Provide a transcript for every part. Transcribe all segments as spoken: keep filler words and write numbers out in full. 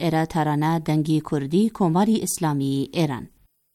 ایرا ترانه دنگی کردی کماری اسلامی ایران.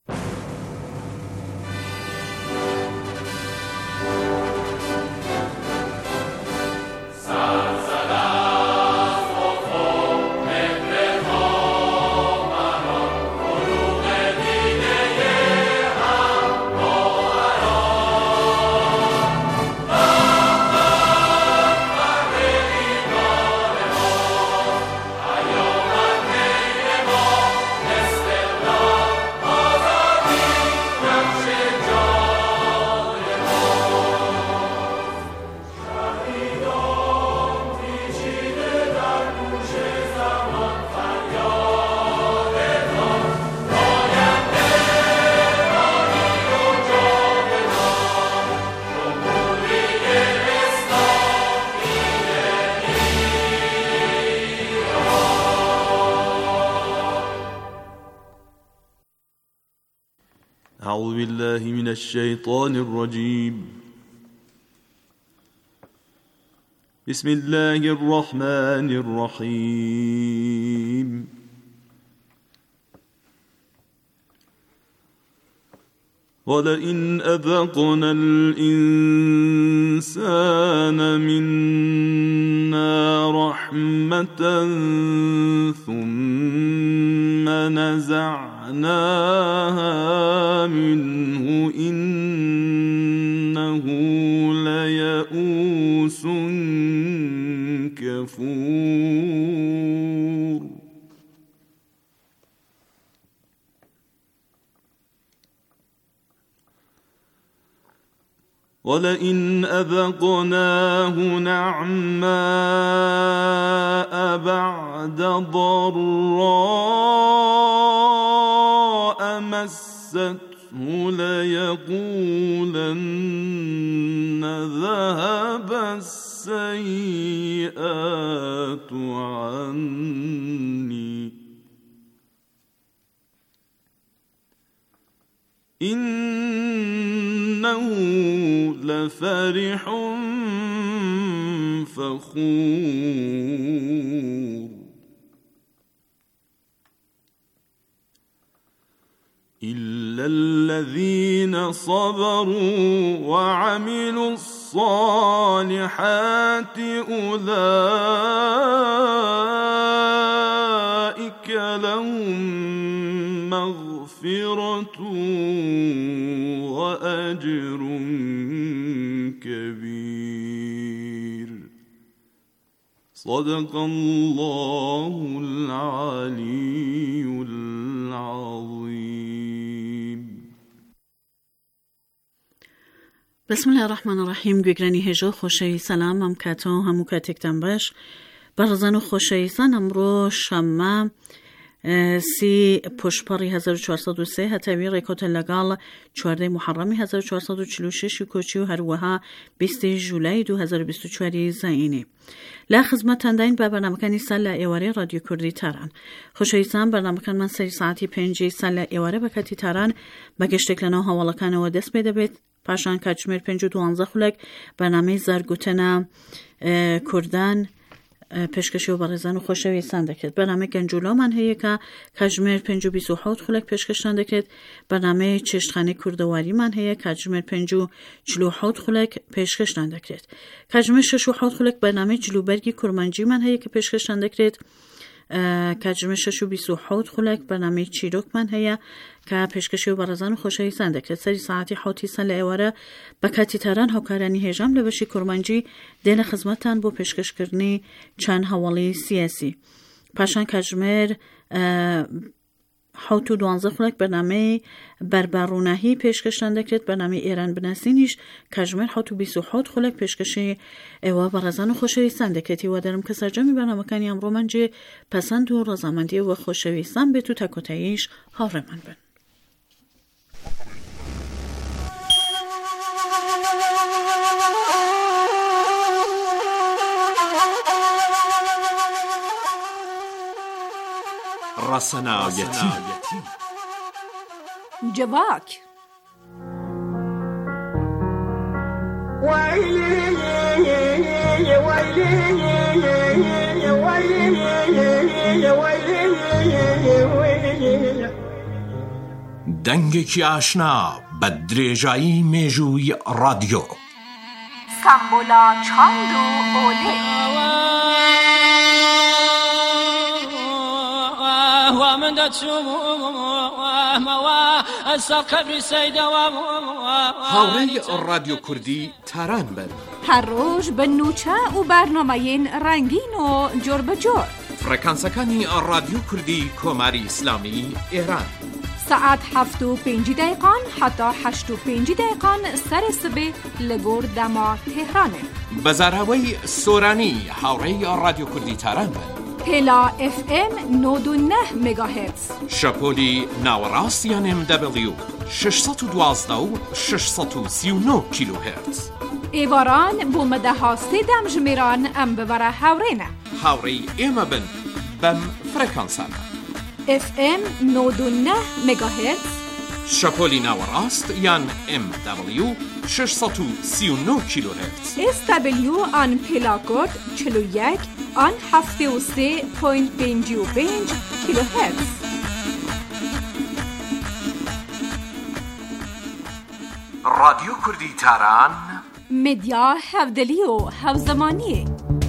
أعوذ بالله من الشيطان الرجيم. بسم الله الرحمن الرحيم. ولئن أذقنا الإنسان منا رحمة ثم نزعناها منه إنه ليئوس كفور. ولئن أذقناه نعماء بعد ضراء مسته ليقولن ذهب السيئات عني إنه لفرح فخور. إلا الذين صبروا وعملوا الصالحات أولئك لهم مغفرة وأجر كبير. صدق الله العلي العظيم. بسم الله الرحمن الرحیم. گوگرانی هجا خوشی سلام هم کتا همو کتکتن باش برزن و خوشی سن امرو شمه سی پشپاری هزار و چهارصد و سه هتاوی ریکوت لگال چهارده محرمی هزار و چهارصد و چهل و شش کوچی و هر وها بیست جولای دو هزار و بیست و چهار زاینی. لا خدمتتان داین با برنامه‌کنی سال ایواری رادیو کردی تهران. خوشایسان برنامه‌کن من سری ساعتی پنجی سال ایواری بکتی تهران بگشتک لنا حوالکان و دست بده بید پاشان کاتشمیر پنج و دوانزه خلق برنامه زرگوتنا کردان پشکشی و برزن و خوشویستان دکرد. برنامه گنجولا من هیه که کجمر پنج و بیس و حوت خلق پشکشتان دکرد. برنامه چشتخانه کردواری من هیه کجمر پنج و چلو حوت خلق پشکشتان دکرد. کجمر شش و حوت خلق برنامه جلوبرگی کرمانجی من هیه که پشکشتان دکرد. کجمر شش و بیس و حوت خلق برنامه چیروک من هیه که پشکشی و برزن و خوشویستان دکرد. سری ساعتی حوتی سال ایواره بکتی تران هاوکارانی هجام لبشی کرمانجی دین خدمتتان بو پشکش کردنی چند حوالی سیاسی. پاشان کجمر حوت و دوانزه خلق برنامه بربرونهی پشکشتان دکرد. برنامه ایران بناسینیش کجمر حوت و بیس و حوت خلق پشکشی ایوه برزن و خوشویستان دکردی و درم که سرجامی برنامه کنی امرو منجه پسند و رازمندی و خوشویستان به تو تکوتاییش هاوره من بن. رسنایتی جواک ويلي يا ويلي يا ويلي يا ويلي دەنگێکی ئاشنا بە درێژایی مێژووی رادیۆ. سامبولا چاند و ئۆلێ هاوڕێی رادیۆ کوردی تاران بن. هەر ڕۆژ بە نوچە و بەرنامەیەن ڕەنگین و جۆر بەجۆر. فڕێکانسەکانی رادیۆ کوردی کۆماری ئیسلامی ئێران. سعات هەفت و پێنج دقیقان حتا هەشت و پێنج دقیقان سەری سبێ لە گۆر دەما تێهرانێ. بەزاراوەی سۆرانی هاوڕێی رادیۆ کوردی تاران بن. هێلا ئف ئێم نۆد و نە مێگاهێرتز. شەپۆلی ناوەڕاست یان ئێم دەبلیو شەشسەد و دوازدە و شەشسەد و سی و نۆ کیلۆهێرتز. ئێواران بۆ مەدەها سێ دەمژمێران ئەم ببەرە هاوڕێنە. هاوڕێی ئێمە بن بەم فڕێکانسانە. ئف ئێم نۆد و نە مێگاهێرتز. شەپۆلی ناوەڕاست یان ئێم دەبلیو شەشسەد و سی و نۆ کیلۆهێرتز. ئێس دەبلیو ئان پێلاکۆد چل و یەک ئان هەفتێ و سێ پۆینت پێنج و پێنج کیلۆهێرتز. رادیۆ کوردی تاران مدیا هەودەلی و هەوزەمانیە.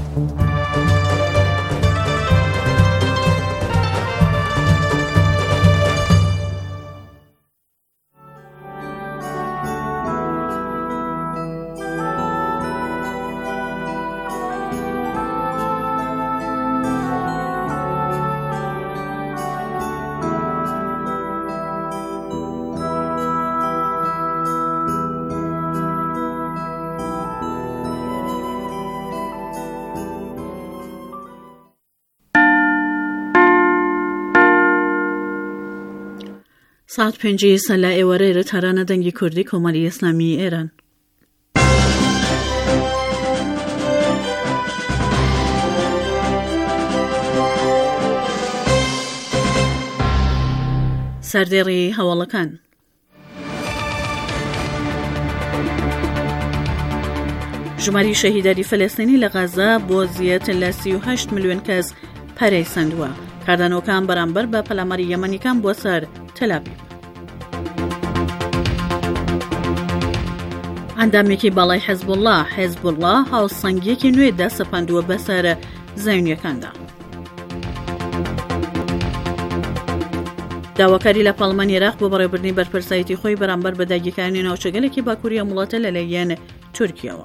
ساعت پێنجی سەلا ئێوەرەیرە تارانە دەنگی کوردی کۆماری ئیسلامی ئێران. سەردێڕی هەواڵەکان. ژماری شەهیدانی فەلەستینی لە غەزە بۆ زیاتر لە سی و هەشت ملیۆن کەس پەرەیسەندووە. کاردانەوەکان بەرامبەر بە پەلاماری یەمەنیەکان بۆ سەر تەلەڤیڤ. ئەندامێکی باڵای حیزبوڵڵا حیزبوڵڵا هاوسەنگیەکی نوێ دەسەپاندووە بەسەر زەوینیەکاندا. داواکاری لە پاڵمانی عێراق بۆ بەڕێوەبردنی بەرپرسایەتی خۆی بەرامبەر بە داگیرکردنی ناوچەگەلێکی باکووری ئەم وڵاتە لەلایەن تورکیەوە.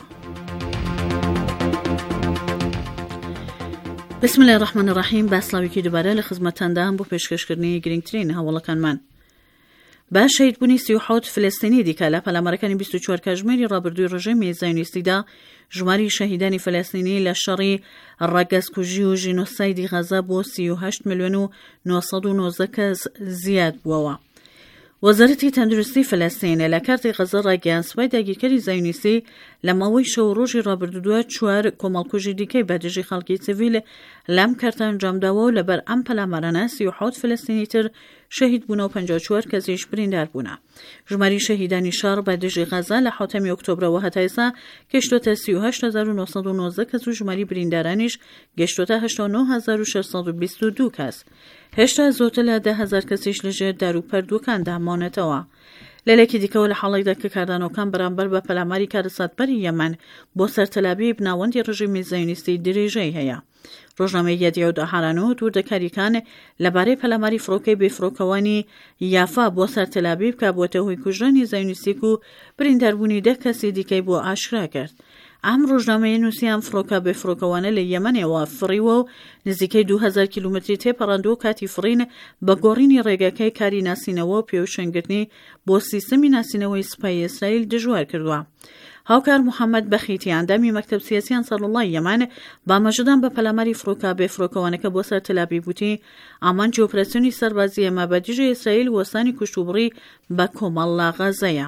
بسم الله الرحمن الرحیم. باسڵاوێکی دووبارە لە خزمەتتاندان بۆ پێشکەشکردنی گرنگترین هەواڵەکانمان. با شەهیدبوونی سی و حەوت فلەستینی دیکە لە پەلامارەکانی بیست و چوار کاتژمێری ڕابردووی ڕژێمی زایۆنیستیدا ژماری شەهیدانی فەلەستینی لە شەڕی ڕاگەزکوژی و ژینۆسایدی غەزە بۆ سی و هەشت ملیۆن و نۆ سەد و نۆزدە کەس زیاد بووەوە. وەزارەتی تەندروستی فەلەستینە لە کارتی غەزە ڕاگەیاند سوپای داگیرکەری زایۆنیستی لە ماوەی شەو ڕۆژی ڕابردووە چوار کۆمەڵکوژی دیکەی بەدژی خەڵکی سیڤیل لەم کارتە ئەنجامداوە و لەبەر ئەم پەلامارانە سی و حەوت فەلەستینی تر شەهید بوون و پەنجا و چوار کەسیش بریندار بوونە. ژماری شەهیدانی شەڕ بەدژی غەزە لە حوتەمی ئۆکتۆبرەوە هەتا ئێستا گەیشتۆتە سی و هەشت هەزار و نۆ سەد و نۆزدە کەس و ژماری بریندارانیش گەیشتۆتە هەشتا و نۆ هەزار و شەش سەد و بیست و دوو کەس. هێشتا زۆرتر لە دە هەزار کەسیش لەژێر دار و پەردووەکاندا ماونێتەوە. لەلێکی دیکەوە لە حاڵێکدا کە کاردانەوەکان بەرامبەر بە پەلاماری کارەساتبەری یەمەن بۆ سەر تەلەڤیڤ ناوەندی ڕژیمی زایۆنیستی درێژەی هەیە. ڕۆژنامەی یەدیە و داهارانەوە تووردەکاریەکان لەبارەی پەلاماری فڕۆکەی بێفڕۆکەوانی یافا بۆ سەر تەلەڤیڤ کە بۆتە هۆی کوژرانی زایۆنیستیک و برینداربوونی دە کەسی دیکەی بۆ ئاشکرا کرد. ئەم ڕۆژنامەیە نووسیان فڕۆکە بێفڕۆکەوانە لە یەمەنێەوە فڕیوە و نزیکەی دوو هەزار کیلومتری تێپەڕاندووە کاتی فڕین بە گۆڕینی ڕێگەکەی کاری ناسینەوە و پێوشێنگرتنی بۆ سیستەمی ناسینەوەی سوپای ئیسرائیل دژوار کردووە. هاوکار محەممەد بەخیتیان دامی مەکتەب سیاسیان سەڵڵای یەمان بامەژەدان بە پەلاماری فڕۆکە بێفڕۆکەوانەکە بۆ سەر تەلەڤیڤ وتی ئامانجی ئۆپراسیۆنی سەربازی ئێمە بە دژی ئیسرائیل وەستانی کوشتوبڕی بە کۆمەڵە غەزەیە.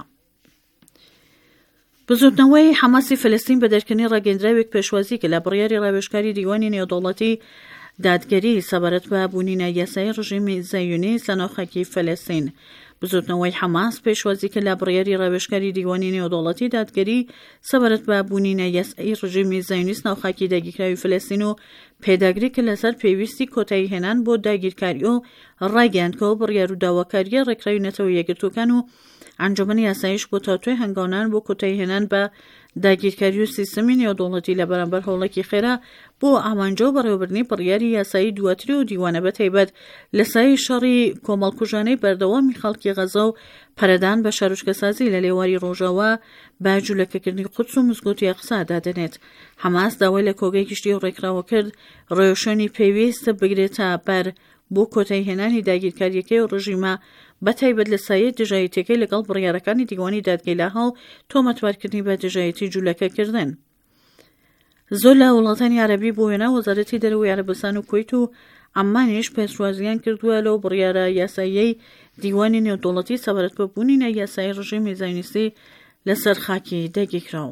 بزوتنەوەی حەماسی فلسطین بە دەرکردنی ڕاگەیەندراوێک پێشوازی کە لە بڕیاری ڕاوێژکاری دیوانی نێودەوڵەتی دادگەری سەبارەت بە بوونینە یاسای ڕژیمی زایۆنیست لە ناوخاکی فەلەستین. بزوتنەوەی حەماس پێشوازی کرد لە بڕیاری ڕێوێژکاری دیوانی نێودەوڵەتی دادگەری سەبارەت بە بوونینە یاسایی ڕژیمی زایۆنیست ناوخاکی داگیرکراوی فەلەستین و پێداگری کرد لەسەر پێویستی کۆتایی هێنان بۆ داگیرکاری و ڕاگەیاندکەوە بڕیار و داواکاریە ڕێکخراوی نەتەوە یەکگرتووەکان و ئەنجومەنی یاساییش بۆ تاتوێ هەنگاونان بۆ کۆتایی هێنان بە داگیرکاری و سیستەمی نێودەوڵەتی لە بەرامبەر هەوڵێکی خێرا بۆ ئامانجە و بەڕێوەبردنی بڕیاری یاسایی دواتری و دیوانە بەتایبەت لە سای شەڕی کۆمەڵکوژانەی بەردەوامی خەڵکی غەزە و پەرەدان بە شارۆچکەسازی لە لێواری ڕۆژاوا بە جوولەکەکردنی قودس و مزگەوتی ئەقسا دادەنێت. حەماس داوای لە کۆگەی گشتی و ڕێکخراوە کرد ڕێوشێنی پێویستە بگرێتە بەر بۆ کۆتایی هێنانی داگیرکاریەکەی و ڕژیمە بەتایبەت لە سایە دژایەتیەکەی لەگەڵ بڕیارەکانی دیوانی دادگەی لاهاو تۆمەتبارکردنی بە دژایەتی جوولەکەکردن. زۆر لە وڵاتانی عەرەبی بۆ وێنە وەزارەتی دەرەوەی عەرەبستان و کوێیت و ئەمانیش پێشوازیان کردووە لەو بڕیارە یاساییەی دیوانی نێودەوڵەتی سەبارەت بە بوونینە یاسایی ڕژیمی زایۆنیستی لەسەر خاکی داگیرکراو.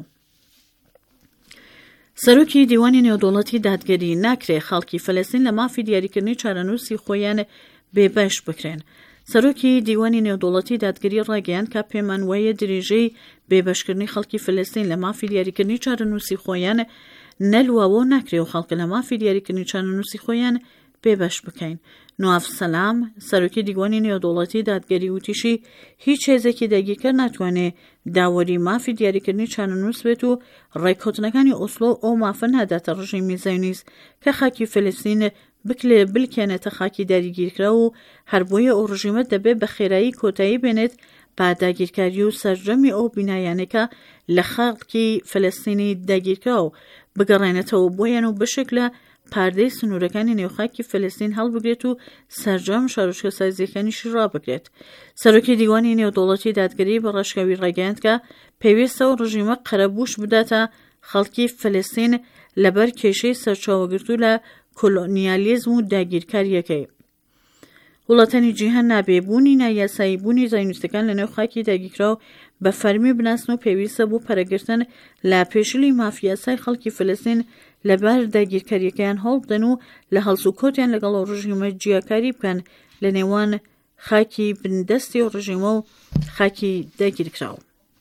سەرۆکی دیوانی نێودەوڵەتی دادگەری ناکرێ خەڵکی فەلەستین لە مافی دیاریکردنی چارەنووسی خۆیان بێبەش بکرێن. سەرۆکی دیوانی نێودەوڵەتی دادگەری ڕاگەیاند کە پەیمانوایە درێژەی بێبەشکردنی خەڵکی فەلەستین لە مافی دیاریکردنی چارەنووسی خۆیان نەلواوە و ناکرێ و خەڵک لە مافی دیاریکردنی چارەنووسی خۆیان بێبەش بکەین. نواف سەلام سەرۆکی دیوانی نێودەوڵەتی دادگەری وتیشی هیچ هێزێکی داگیرکەر ناتوانێت داوەری مافی دیاریکردنی چارەنووس بێت و ڕێککەوتنەکانی ئۆسلۆ ئەو مافە ناداتە ڕژیمی زایۆنیست کە خاکی فەلەستین بکلێ بلکێنێتە خاکی داگیرکرا و هەر بۆیە ئەو ڕژیمە دەبێت بە خێرایی کۆتایی بێنێت با داگیرکاری و سەرجەمی ئەو بینایانێکە لە خەڵکی فەلەستینی داگیرکرا و بگەڕێنێتەوە بۆیان و بشێک لە پاردەی سنوورەکانی نێوخاکی فەلەستین هەڵبگرێت و سەرجەم شارۆچکەسازیەکانیشی ڕابگرێت. سەرۆکی دیوانی نێودەوڵەتی دادگەری بە ڕێژکەوی ڕاگەیاند کە پێویستە و ڕژیمە قەرەبوش بداتە خەڵکی فەلەستین لەبەر کێشەی سەرچاوەگرتوو لە کۆلۆنیالیزم و داگیرکاریەکەی. وڵاتانی جیهان نابێبوونی نایاسایی بوونی زایۆنیستەکان لە نێو خاکی داگیرکراو بە فەرمی بناسن و پێویستە بۆ پەرەگرتن لە پێشلی مافیاسای خەڵکی فەلەستین لەبەر داگیرکاریەکەیان هەڵ بدەن و لە هەڵس و کۆتیان لەگەڵ ڕژیمە جیاکاری بکەن لە نێوان خاکی بندەستی و ڕژیمە و خاکی داگیرکراو.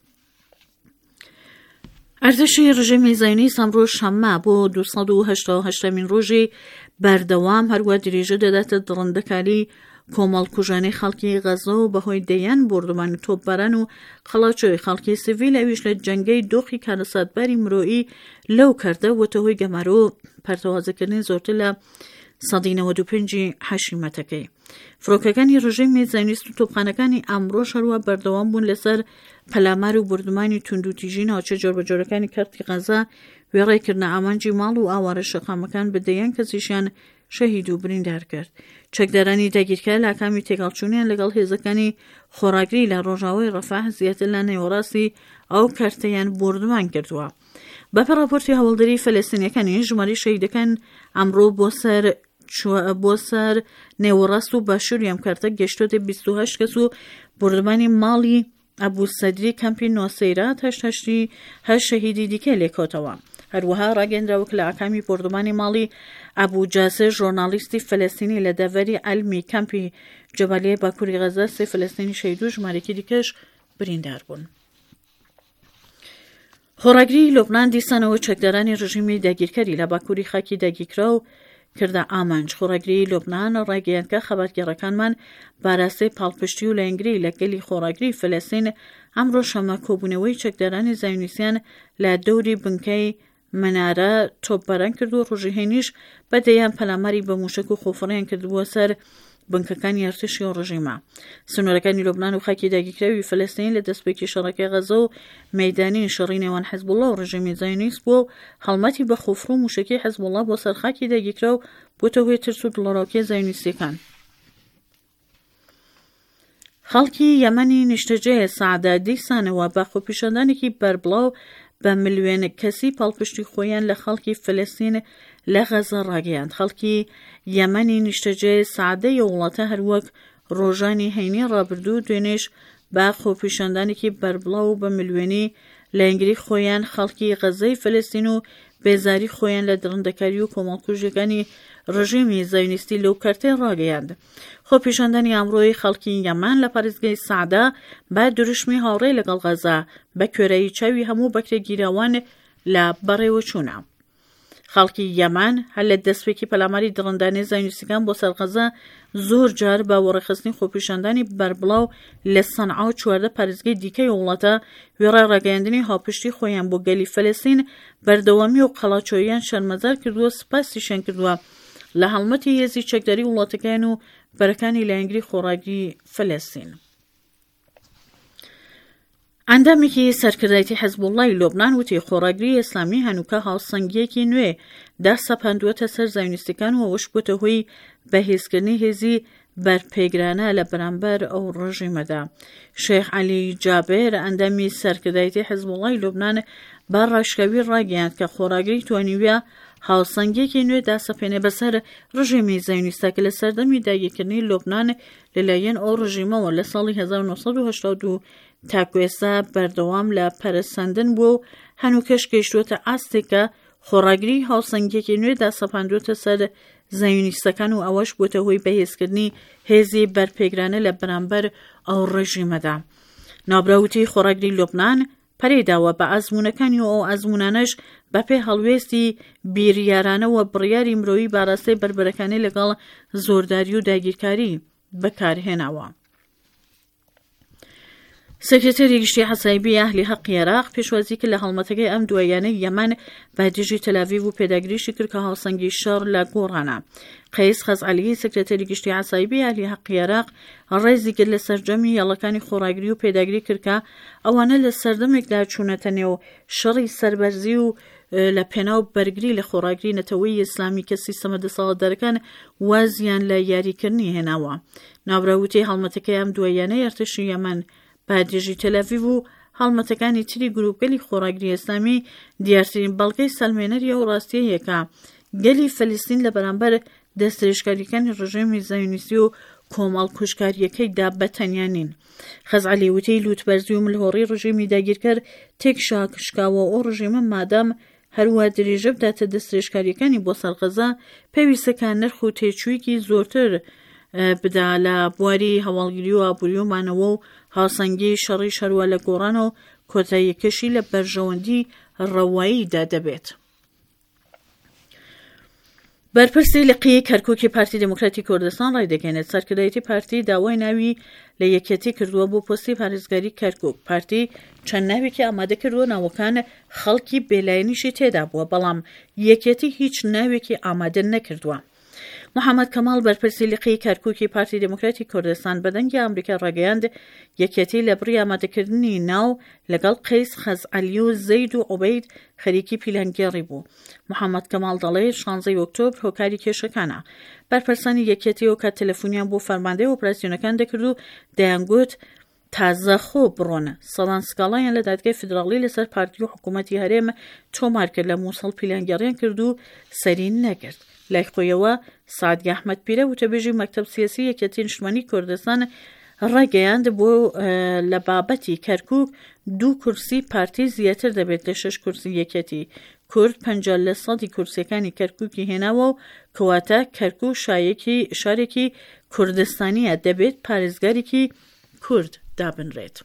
ئەردەشی ڕژیمی زایۆنیست ئەمڕۆ شەممە بۆ دوو سەد و هەشتا و هەشتمین ڕۆژی بەردەوام هەروە درێژە دەداتە دڕندەکاری کۆمەڵکوژانەی خەڵکی غەزە و بەهۆی دەیان بردومانی تۆپباران و خەڵاچۆی خەڵکی سیڤیل ئەویش لە جەنگەی دۆخی کارەساتباری مرۆیی لەو کردە وەتە هۆی گەمارە و پەرتەوازەکردنی زۆرتر لە سەدی نەوەد و پێنجی حەشیمەتەکەی. فڕۆکەکانی ڕژیمی زایۆنیست و تۆپخانەکانی ئەمڕۆ هەروە بەردەوام بوون لەسەر پەلامار و بردومانی توندوتیژی ناوچە جۆربەجۆرەکانی کەرتی غەزە وێڕێکردنە ئامانجی ماڵ و ئاوارە شەقامەکان بە دەیان کەسیشیان شەهید و بریندار کرد. چەکدارانی داگیرکار لە کامی تێکەڵچوونیان لەگەڵ هێزەکانی خۆراگری لە ڕۆژاوای ڕەفاح زیاتر لە نێوەڕاستی ئەو کارتەیان بردومان کردووە. بەپێ راپۆرتی هەوڵدەری فەلەستینیەکانی ژماری شەهیدەکان ئەمڕۆ بۆ سەر بۆ سەر نێوەڕاست و باشووری ئەم کارتە گەشتۆتە بیست و هەشت کەس و بردومانی ماڵی ئەبوو سەدری کەمپی نۆسەیرات هەشت هەشتی هەشت شەهیدی دیکە لێکۆتەوە. هەروەها ڕاگەندراوە کە لە ئاکامی بردومانی ماڵی ئەبوو جاسر ژۆرنالیستی فەلەستینی لە دەڤەری ئەلمی کەمپی جەبالیە باکووری غەزە سێ فەلەستینی شەهید و ژمارەیەکی دیکەش بریندار بوون. خۆراگری لۆبنان دیسانەوە چەکدارانی ڕژیمی داگیرکاری لە باکووری خاکی داگیرکراو کردە ئامانج. خۆراگری لۆبنان ڕاگەیاند کە خەباتگێڕەکانمان باراستەی پاڵپشتی و لەنگری لە گەلی خۆراگری فەلەستین ئەمڕۆ شەمە کۆبوونەوەی چەکدارانی زایۆنیستیان لە دەوری بنکەی منارە تۆپبەران کرد و ڕۆژهێنیش بەدەیان پەلاماری بە موشک و خۆفڕیان کردبووە سەر بنکەکانی ئەرتشی و ڕژیمە. سنوورەکانی لۆبنان و خاکی داگیرکراوی فەلەستین لە دەستپێکی شەڕەکەی غەزە و مەیدانی شەڕی نێوان حیزبوڵڵا و ڕژیمی زایۆنیست بووە و هەڵمەتی بە خۆفڕ و موشکی حیزبوڵڵا بۆ سەر خاکی داگیرکراو بۆتە هۆی ترس و دڵڕاوکێ زایۆنیستیەکان. خەڵکی یەمەنی نیشتەجێ سەعدە دیسانەوە بە خۆپیشاندانێکی بەربڵاو بە ملیۆنە کەسی پاڵپشتی خۆیان لە خەڵکی فەلەستین لە غەزە ڕاگەیاند. خەڵکی یەمەنی نیشتەجێ سەعدەی وڵاتە هەروەک ڕۆژانی هەینی ڕابردوو دوێنێش بە خۆپیشاندانێکی بەربڵاو بە ملیۆنی لە ئەنگری خۆیان خەڵکی غەزەی فەلەستین و بێزاری خۆیان لە دڕندەکاری و کۆمەڵکوژیەکانی ڕژێمی زەوینیستی لەو کەرتێ ڕاگەیاند. خۆپیشاندانی ئەمڕۆی خەڵکی یەمان لە پارێزگای سەعدا با دروشمی هاوڕێی لەگەڵ غەزا بە کوێرەی چاوی هەموو بەکرێگیراوان لە بەڕێوەچوونە. خەڵکی یەمان هەر لە دەستپێکی پەلاماری دڕندانەی زەوینیستەکان بۆ سەر غەزا زۆر جار بە وەڕێخستنی خۆپیشاندانی بەربڵاو لە سەنعا و چواردە پارێزگای دیکەی وڵاتە وێڕای ڕاگەیاندنی هاوپشتی خۆیان بۆ گەلی فەلەستین بەردەوامی و قەڵاچۆییان شەرمەزار کردووە، سپاسیشان کردووە لە هەڵمەتی هێزی چەکداری وڵاتەکان و بەرەکانی لایەنگری خۆڕاگری فەلەستین. ئەندامێکی سەرکردایەتی حیزبوڵڵای لۆبنان وتی خۆڕاگری ئیسلامی هەنووکە هاوسەنگیەکی نوێ دا سەپاندووەتە سەر زەوینیستەکان و ئەوەش بووتە هۆی بەهێزکردنی هێزی بەرپێگرانە لە بەرامبەر ئەو ڕژیمەدا. شێخ عەلی جابێر ئەندامی سەرکردایەتی حیزبوڵڵای لۆبنان با ڕاشکاوی ڕاگەیاند کە خۆڕاگری توانیویە هاوسەنگیەکی نوێ داسەپێنێ بەسەر ڕژیمی زەوینیستە کە لە سەردەمی داگیرکردنی لۆبنان لەلایەن ئەو ڕژیمەوە لە ساڵی هەزار و نۆ سەد و هەشتا و دوو تاکو ئێستا بەردەوام لە پەرەسەندن بووە و هەنووکەش گەیشتووەتە ئاستێکە خۆڕاگری هاوسەنگیەکی نوێ داسەپاندووەتە سەر زەوینیستەکان و ئەوەش بووتە هۆی بەهێزکردنی هێزی بەرپێگرانە لە بەرامبەر ئەو ڕژیمەدا. نابراوتی خۆڕاگری لۆبنان پەرێداوە بە ئەزموونەکانی و ئەو ئەزموونانەش بەپێ هەڵوێستی بیریارانەوە بڕیاری مرۆیی باڕاستەی بربەرەکانی لەگەڵ زۆرداری و داگیرکاری بەکارهێناوە. سەکرتێری گشتی حەسایبی ئەهلی حەقی عێراق پێشوازی کرد لە هەڵمەتەکەی ئەم دوایانەی یەمان بە دژی تەلەڤیڤ و پێداگریشی کرد کە هاوسەنگی شەڕ لە گۆڕانە. قەیس خەزعەلی سەکرتێری گشتی حەسایبی ئەهلی حەقی عێراق ڕێزی کرد لە سەرجەمی هێڵەکانی خۆڕاگری و پێداگری کرد کە ئەوانە لە سەردەمێکدا چوونەتە نێو شەڕی سەربەرزی و لە پێناو بەرگری لە خۆڕاگری نەتەوەی ئیسلامی کە سیستەمە دەسەڵاتدارەکان وازیان لە یاریکردنی هێناوە. نابراوتی هەڵمەتەکەی ئەم دوایانەی ئەرتشی یەمەن بادێژی تەلەڤیڤ و هەڵمەتەکانی تری گروپگەلی خۆڕاگری ئیسلامی دیارترین بەڵگەی سەلمێنەری ئەو ڕاستیەیە کە گەلی فەلەستین لە بەرامبەر دەستدرێژکاریەکانی ڕژێمی زەوینیستی و کۆمەڵ کوشکاریەکەیدا بەتەنیا نین. خەزعەلی وتی لووتبەرزی و ملهۆڕی ڕژێمی داگیرکەر تێک شاکشکاوە ئەو ڕژێمە مادام هەروە درێژە بداتە دەستدرێژکاریەکانی بۆ سەر غەزا پێویستە کە نرخ و تێچوویەکی زۆرتر بدا لە بواری هەواڵگیری و ئابووری و مانەوە و هاوسەنگی شەڕی شەروە لە گۆڕان و کۆتاییەکەشی لە بەرژەوەندی ڕەواییدا دەبێت. بەرپرسی لقی کەرکووکی پارتی دموکراتی کوردستان ڕای دەگەێنێت سەرکردایەتی پارتی داوای ناوی لە یەکێتی کردووە بۆ پۆستی پارێزگاری کەرکووک. پارتی چەند ناوێکی ئامادە کردووە، ناوەکان خەڵکی بێلایەنیشی تێدا بووە، بەڵام یەکێتی هیچ ناوێکی ئامادە نەکردووە. محەممەد کەماڵ بەرپرسی لقی کەرکووکی پارتی دموکراتی کوردستان بەدەنگی ئەمریکا ڕاگەیاند یەکێتی لە بڕی ئامادەکردنی ناو لەگەڵ قەیس خەزعەلی و زەید و عوبەید خەریکی پیلانگێڕی بوو. محەممەد کەماڵ دەڵێت شانزەی ئۆکتۆبر هۆکاری کێشەکانە. بەرپرسانی یەکێتی و کات تەلەفۆنیان بۆ فەرماندەی ئۆپراسیۆنەکان دەکرد و دەیانگوت تازە خۆ بڕۆن. سەڵان سکاڵایان لە دادگای فیدراڵی لەسەر پارتی و حکوومەتی هەرێم تۆمار کرد، لە مووسڵ پیلانگێڕیان کرد و سەرین نەکرد. لای خۆیەوە سعدی ئەحمەد پیرە وتەبێژی مەکتەب سیاسی یەکێتی نیشتمانی کوردستان ڕاگەیاند بۆ لە بابەتی کەرکووک دوو کورسی پارتی زیاتر دەبێت لە شەش کورسی یەکێتی کورد پەنجا لە سەدی کورسیەکانی کەرکووکی هێناوە و کەواتە کەرکووک شارێکی کوردستانیە دەبێت پارێزگارێکی کورد دابنرێت.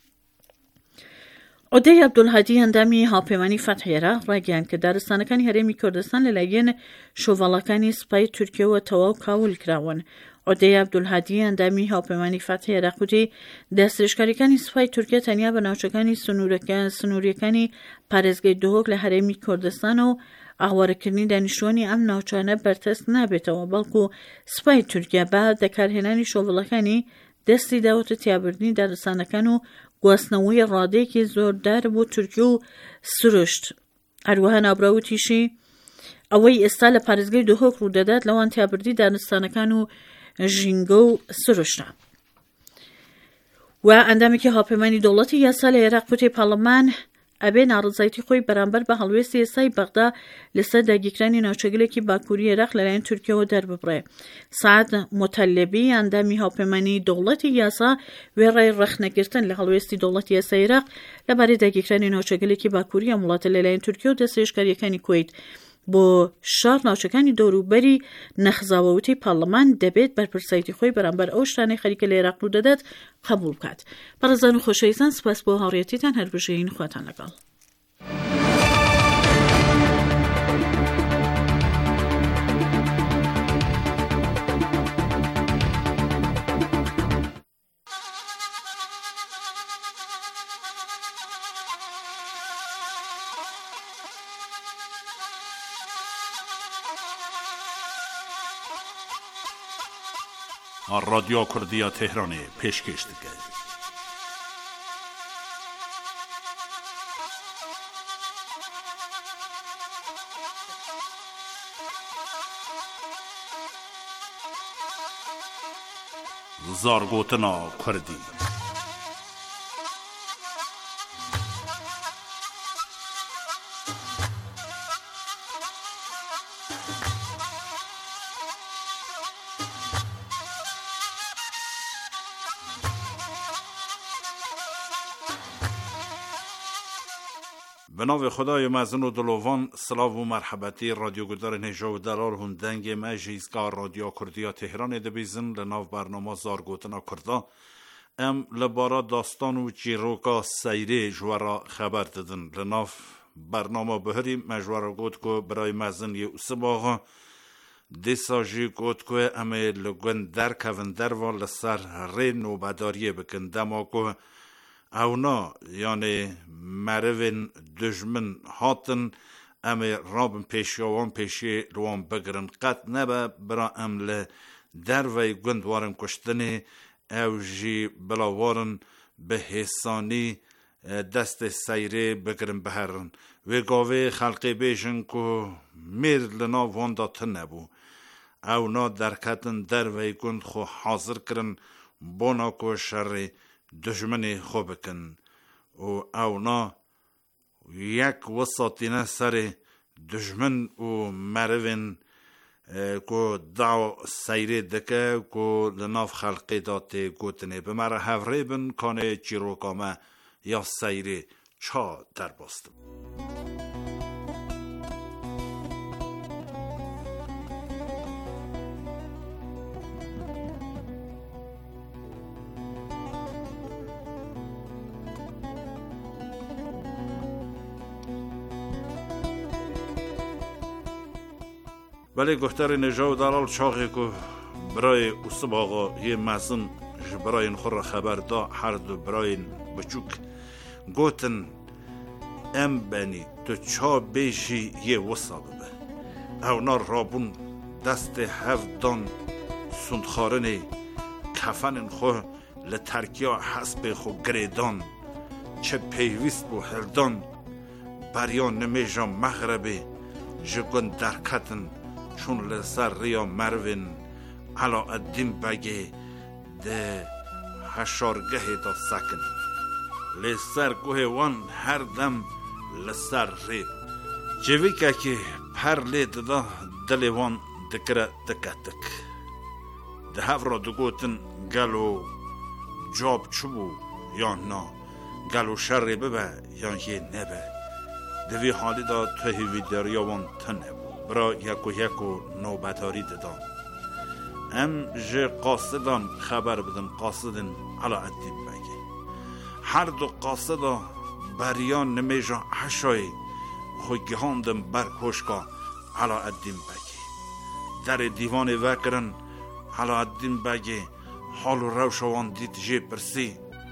عودەی عەبدولهادی ئەندامی هاوپەیمانی فەتحی عێراق ڕاگەیاند کە دارستانەکانی هەرێمی کوردستان لەلایەن شۆڤەڵەکانی سوپای تورکیەوە تەواو کاول کراون. عودەی عەبدولهادی ئەندامی هاوپەیمانی فەتحی عێراق وتی دەستدرێژکاریەکانی سوپای تورکیا تەنیا بە ناوچەکانی سنووریەکانی پارێزگای دهۆک لە هەرێمی کوردستان و ئاوارەکردنی دانیشتوانی ئەم ناوچانە بەرتەست نابێتەوە، بەڵکو سوپای تورکیا بە دەکارهێنانی شۆڤەڵەکانی دەستی داوەتە تیابردنی دارستانەکان و گواستنەوەی ڕادەیەکی زۆردار بۆ تورکیا و سروشت. هەروەها نابراوتیشی ئەوەی ئێستا لە پارێزگای دهۆک ڕوودەدات لەوان تیابردی دارستانەکان و ژینگە و سروشتە. و ئەندامێکی هاوپەیمانی دەوڵەتی یاسا لە عێراق وتی پاڵەمان ئەبێ ناڕزایەتی خۆی بەرامبەر بە هەڵوێستی ئێستای بەغدا لەسەر داگیرکرانی ناوچەگەلێکی باکووری عێراق لەلایەن تورکیەوە دەرببڕێ. سعد مۆتەلێبی ئەندامی هاوپەیمانی دەوڵەتی یاسا وێڕای ڕەخنەگرتن لە هەڵوێستی دەوڵەتی یاسای عێراق لەبارەی داگیرکرانی ناوچەگەلێکی باکووری ئەم وڵاتە لەلایەن تورکیا و دەستدرێژکاریەکانی کوێیت با شار ناچەکانی دەوروبەری نەخزاوەوتی پەرلەمان دەبێت بەرپرسایەتی خۆی بەرامبەر ئەو شتانەی خەریکە لە عێراق ڕوو دەدات قبول بکات. بەڕێزان و خۆشەویستان، سپاس بۆ هاوڕێیەتیتان، هەر بژێین خواتان لەگەڵ. رادیو کردی تهران پیشکش دیگه. زارگوتنا کردی. به نام خدای مزن و دلوان، سلام و مرحبتی رادیو گدار نجا و دلال هندنگ مجیزگاه رادیو کردیا تهران دبیزن لناو برنامه زارگوتنا کردا ام لبارا داستان و چیروکا سیره جوارا خبر دادن. لناو برنامه بهری مجوارا گود که برای مزن یه اسباغا دیساجی گود که امه لگن در کون در و لسر ری نوبداریه بکن دما که اونا یعنی مروین دجمن هاتن امی رابن پیشیوان پیشی روان بگرن قط نبا برا امل در وی گند وارن کشتنی او جی بلا وارن به حسانی دست سیره بگرن بهرن و گاوه خلقی بیشن که میر لنا وانداتن نبو اونا درکتن در وی گند خو حاضر کرن بونا که شر دشمنی خوب کن و اونا یک وساطینه سر دشمن و مروین که دعو سیره دکه که لناف خلقی داته گوتنه به مره هفره بن کانه چیروکامه یا سیره چا در باستم. ولی گفتر نجا و دلال چاقی که برای اصب آقا یه مزن برای این خور خبر دا هر دو برای این بچوک گوتن ام بینی تو چا بیشی یه وصا ببه اونا رابون دست هفدان سندخارن کفن خو لترکیا حسب خو گریدان چه پیویست بو هردان بریان نمیجا مغربی جگن درکتن چون لسر ریا مروین علا الدین بگه ده حشارگه دا سکن لسر گوه وان هر دم لسر ریب جوی که که پر لید دا دل وان دکره دکتک ده هف را دو گوتن گلو جاب چوبو یا نا گلو شر ببه یا یه نبه دوی حالی دا توی ویدریا وان تنه برا یکو یکو نوبتاری دادم ام جه قاصدان خبر بدن قاصدن علا الدین بگه هر دو قاصدا بریان نمیجا حشای خوگهاندم بر کشکا علا الدین بگه در دیوان وکرن علا الدین بگه حال و روشوان دید جه برسی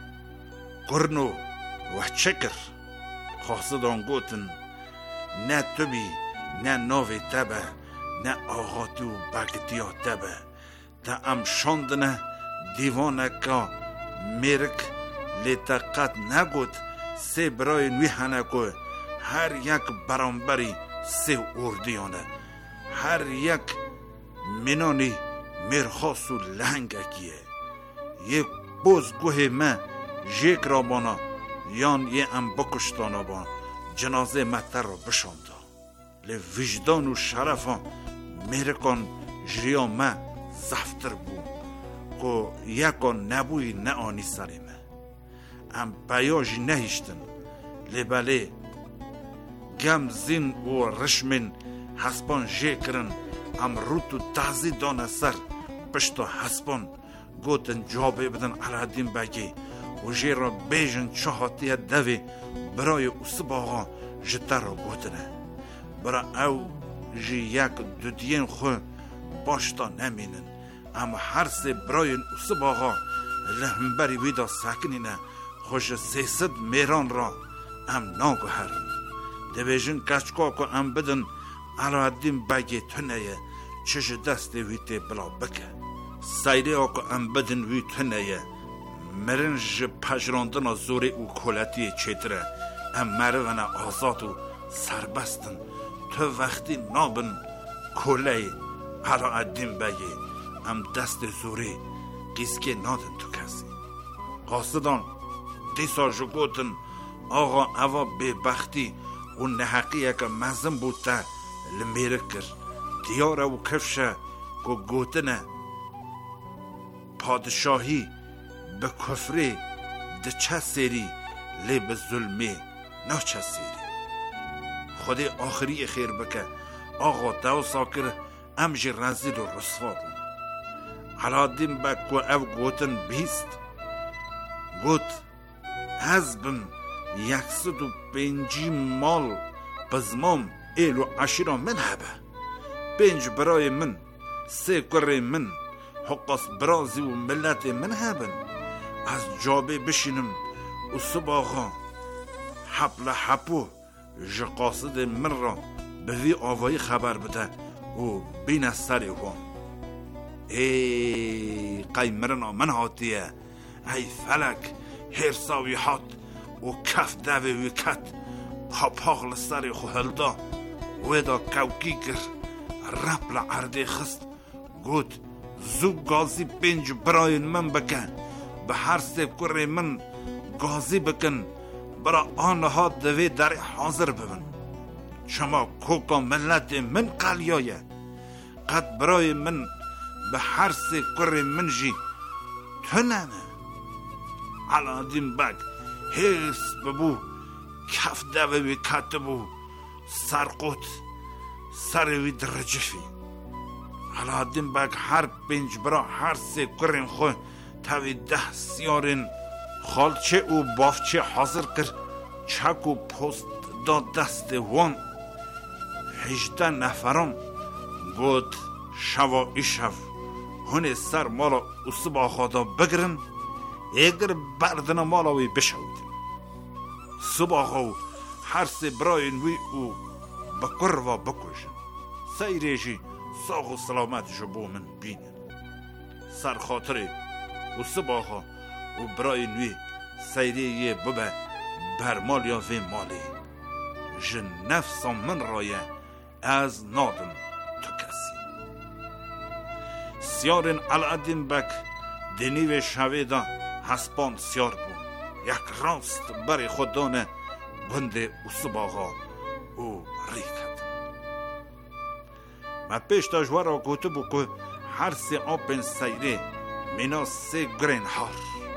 گرنو و چکر قاصدان گوتن نه تو بی نه نوی تبه نه آغاتو بگدیا تبه تا ام شاندنه دیوانه که میرک لیتقت نگود سه برای نوی هنه که هر یک برانبری سه اردیانه هر یک منانی مرخاص و لنگکیه یک بوز گوه من جیک را بانا یان یه ام بکشتانا بانا جنازه متر را بشانده لی وجدان و شرفان میرکان جریا من زفتر بو که یکان نبوی نه آنی سریمه ام بیاج نهیشتن لی بله گم زین و رشمن حسبان جکرن ام روتو تازی دانه سر پشتو حسبان گوتن جابه بدن علادین بگی و جی را بیجن چهاتی دوی برای اصباغا جتر را گوتنه برا او جی یک دو دین خو باشتا نمینن اما هر سه برای اصباغا لهمبری ویدا سکنینه خوش سیصد میران را ام ناگوهرن دویجن کچکا که ام بدن علادین بگی تنه چش دست ویته بلا بکه سایری آکو ام بدن وی تنه مرن ج پجراندن زوری او کلتی چتره ام مروان آزاد و سربستن تو وقتی نابن کلی علادین بگی ام دست زوری قیسکه نادن تو کسی قاصدان دیسا جو گوتن آقا اوا به بختی و نحقیه که مزم بودتا لمیره کر دیاره و کفشه که گوتنه پادشاهی به کفری ده چه سیری لی به ظلمی نه چه سیری خودی آخری خیر بکه آقا دو ساکر امجی رزیل و رسوا بون علادین بک و او گوتن بیست گوت از بم یکصد و پنجی مال بزمام ایل و عشیرا من هبه پنج برای من سه کره من حقاس برازی و ملت من هبن از جابه بشینم و صباغا حبل حپو جه قاصد من را به وی آوایی خبر بده و بین از سری هم ای قیمرنا من هاتیه ای فلک هرساوی هات و کف دوی وی کت پاپاغل سری خو هلدا ویدا کوکی گر رپل عرده خست گوت زو گازی پنج برای من بکن به هر سیب کره من گازی بکن برا آنها دوی در حاضر ببن شما کوکا ملت من قلیایه قد برای من به هر سیب کره من جی تو ننه علادین بک هیس ببو کف دوی کتبو سرقوت سروی درجفی علادین بک هر پنج برا هر سه کرن خو تاوی ده سیارن خالچه و بافچه حاضر کر چک و پست دا دست وان هجده نفران گود شوا ایشف هنه سر مالا اصبا خدا بگرن اگر بردن مالاوی بشود صباحو هر سه براین وی او بکروا بکشن سیریشی ساق و سلامت جبو من بینن سر خاطره و صباحا و براین وی سیریه ببه برمال یا وی مالی جن نفسا من رایه از نادم تو کسی سیارن علادین بک دنیو شویدا حسبان سیار بون یک راست بر خودانه بنده و صباغا او ریکت ما پیش تاجوارا گوتو بو که هر سی آپن سیره مینا سه گرین هار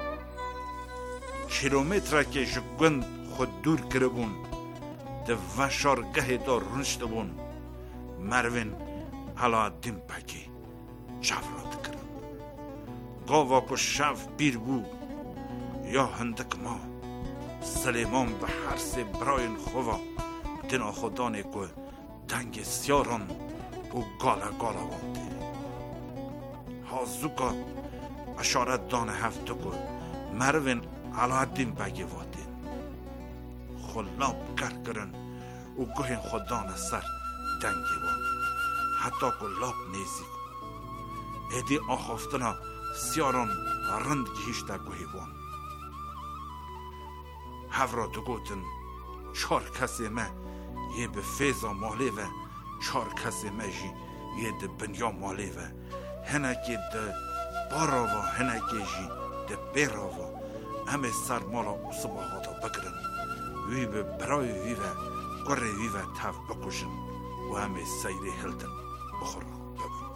کیلومتر که جگند خود دور کربون ده وشارگه دار رنشت بون مروین علادین پکی جورات کرن گاوا که شف بیر بو یا هندک ما سلیمان به هر سه براین خوا دنا خودانه که دنگ سیاران و گالا گالا وانده هازوکا اشارت دانه هفته که مروین علادین بگی وادین خلاب گر کرن و گوهین خودانه سر دنگی وان حتی که لاب نیزی کن ایدی آخافتنا سیاران رند گیشته گوهی وان هفرا دو گوتن چار کسی ما یه به فیضا مالی و چار کسی ما جی یه ده بنیا مالی و هنکی ده بارا و هنکی جی ده بیرا و همه سر مالا اصبا غادا بگرن وی به برای وی و گره وی و تف بکشن و همه سیری هلتن بخورا ببن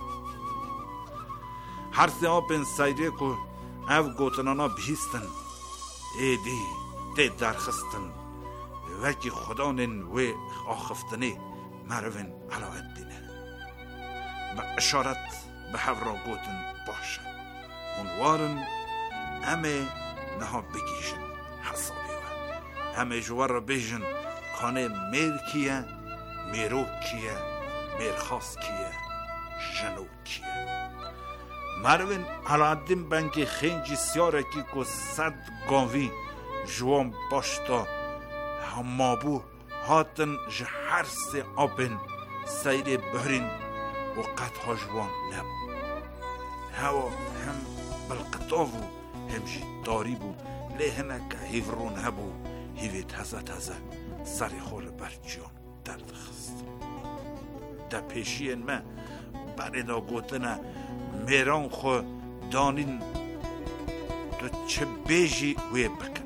هر سی آپن سیری که او گوتنانا بیستن ایدی ده درخستن وکی خدانن و آخفتنی مروین علاءالدینه به اشارت به هورا گوتن باشه اونوارن همه نها بگیشن حسابی و همه جوار را بیشن کانه میر کیه میرو کیه میرخواست کیه جنو کیه مروین علاءالدین بنگی خینجی سیاره کی که صد گاوی جوان باشتا همابو هاتن جهر سه آبن سیر بهرین و قطع جوان نبو هوا هم بالقطاوو هم جی داری بو لیهنک هیورون هبو هیوی تازه تازه سری خول برچیان درد خست در پیشین ما بردا گوتنه میران خو دانین تو چه بیجی وی بکن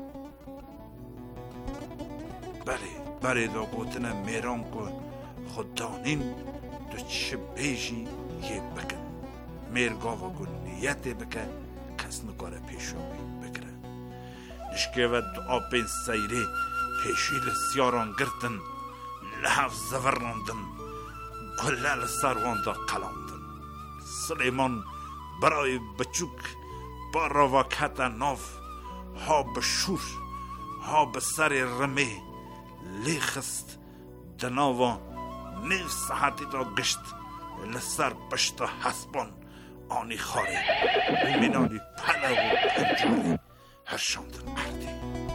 بله بردا گوتنه میران خو دانین تو چه بیجی یه بکن میرگاوا گو نیت بکن کس نکاره پیشاوی بکره نشکه و دعا بین سیره پیشیل سیاران گرتن لحف زورندن گلل سروان دا قلاندن سلیمان برای بچوک با رواکت ناف ها بشور ها بسر رمه لیخست دناوا نیف ساعتی دا گشت لسر بشتا حسبان آنی خاره ایمینانی پلو و پنجاری هرشاندن اردی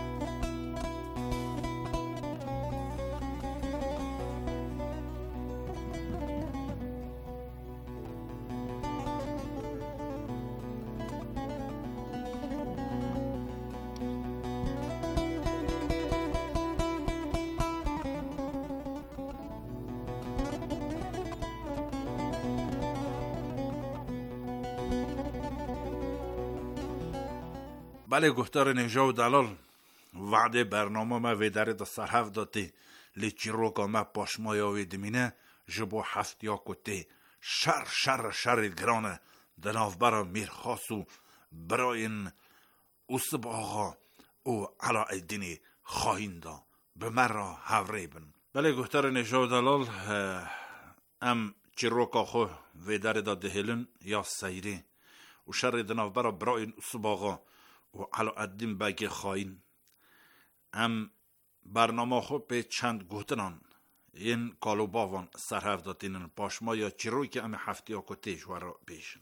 بله گفتار نجا و دلال وعده برنامه ما ویدره دا سرحف داتی لیچی روکا ما پاشمایاوی دمینه جبو هفت یا کتی شر شر شر گرانه دناف برا میرخاسو براین اوسب آقا او علاءالدین خواهین دا به مرا هوریبن. بله گفتار نجا و دلال ام چی روکا خو ویدره دا دهلن یا سیری و شر دناف برا براین اوسب آقا و علاءالدین بگی خواهین ام برنامه خوب به چند گوتنان این کالو باوان سرحف داتینن پاشما یا چیروی که ام هفتی ها کتیش ورا بیشن.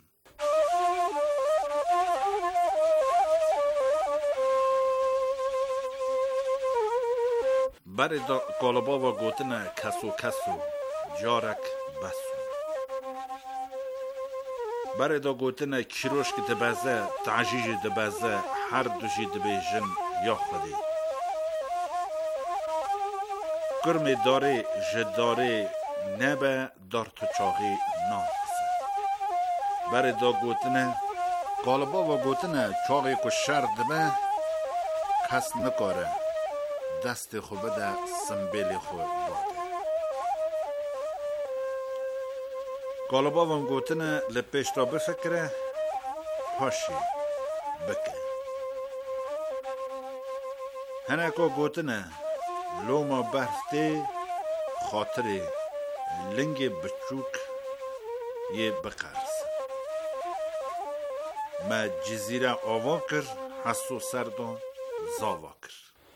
بری دا کالو باوا گوتن کسو کسو جارک بسو بری دا گوتن کیروش که دبازه تعجیج دبازه هر دوشی دبیجن یا خودی کرمی داره جداره نبه دار تو چاقی ناقصه بری دا گوتن قالبا و گوتن چاقی که شرد به کس نکاره دست خوبه ده سنبیل خود باده قالبا و گوتن لپیش را بفکره پاشی بکه هنکو گوتنه لوما برفته خاطر لنگ بچوک یه بقرز ما جزیره آوا کر حسو سردان زاوا کر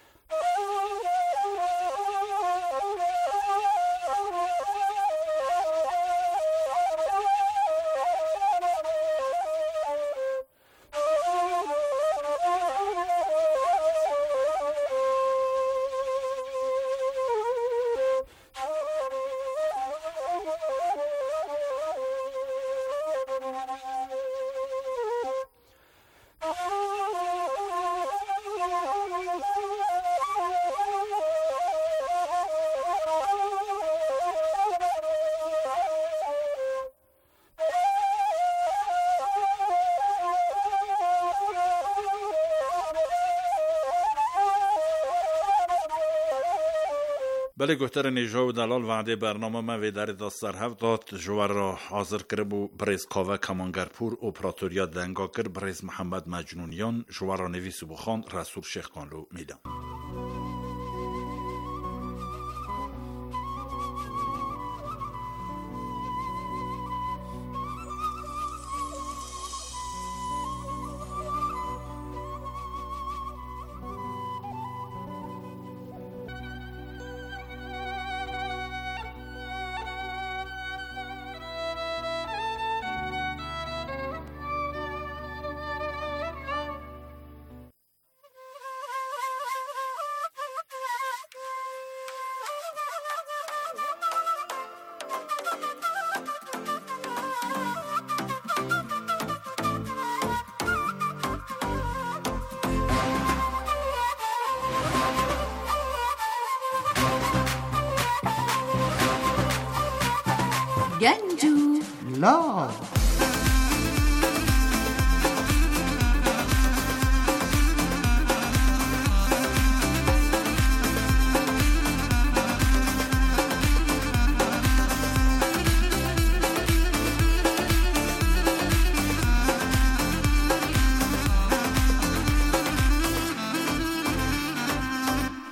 بله گفتر نیجا و دلال وعده برنامه من وی در دست سرحف داد جوار را حاضر کربو بریز کاوه کمانگرپور اپراتوریا دنگا کر بریز محمد مجنونیان جوار را نویس بخان رسول شیخ کانلو میدم.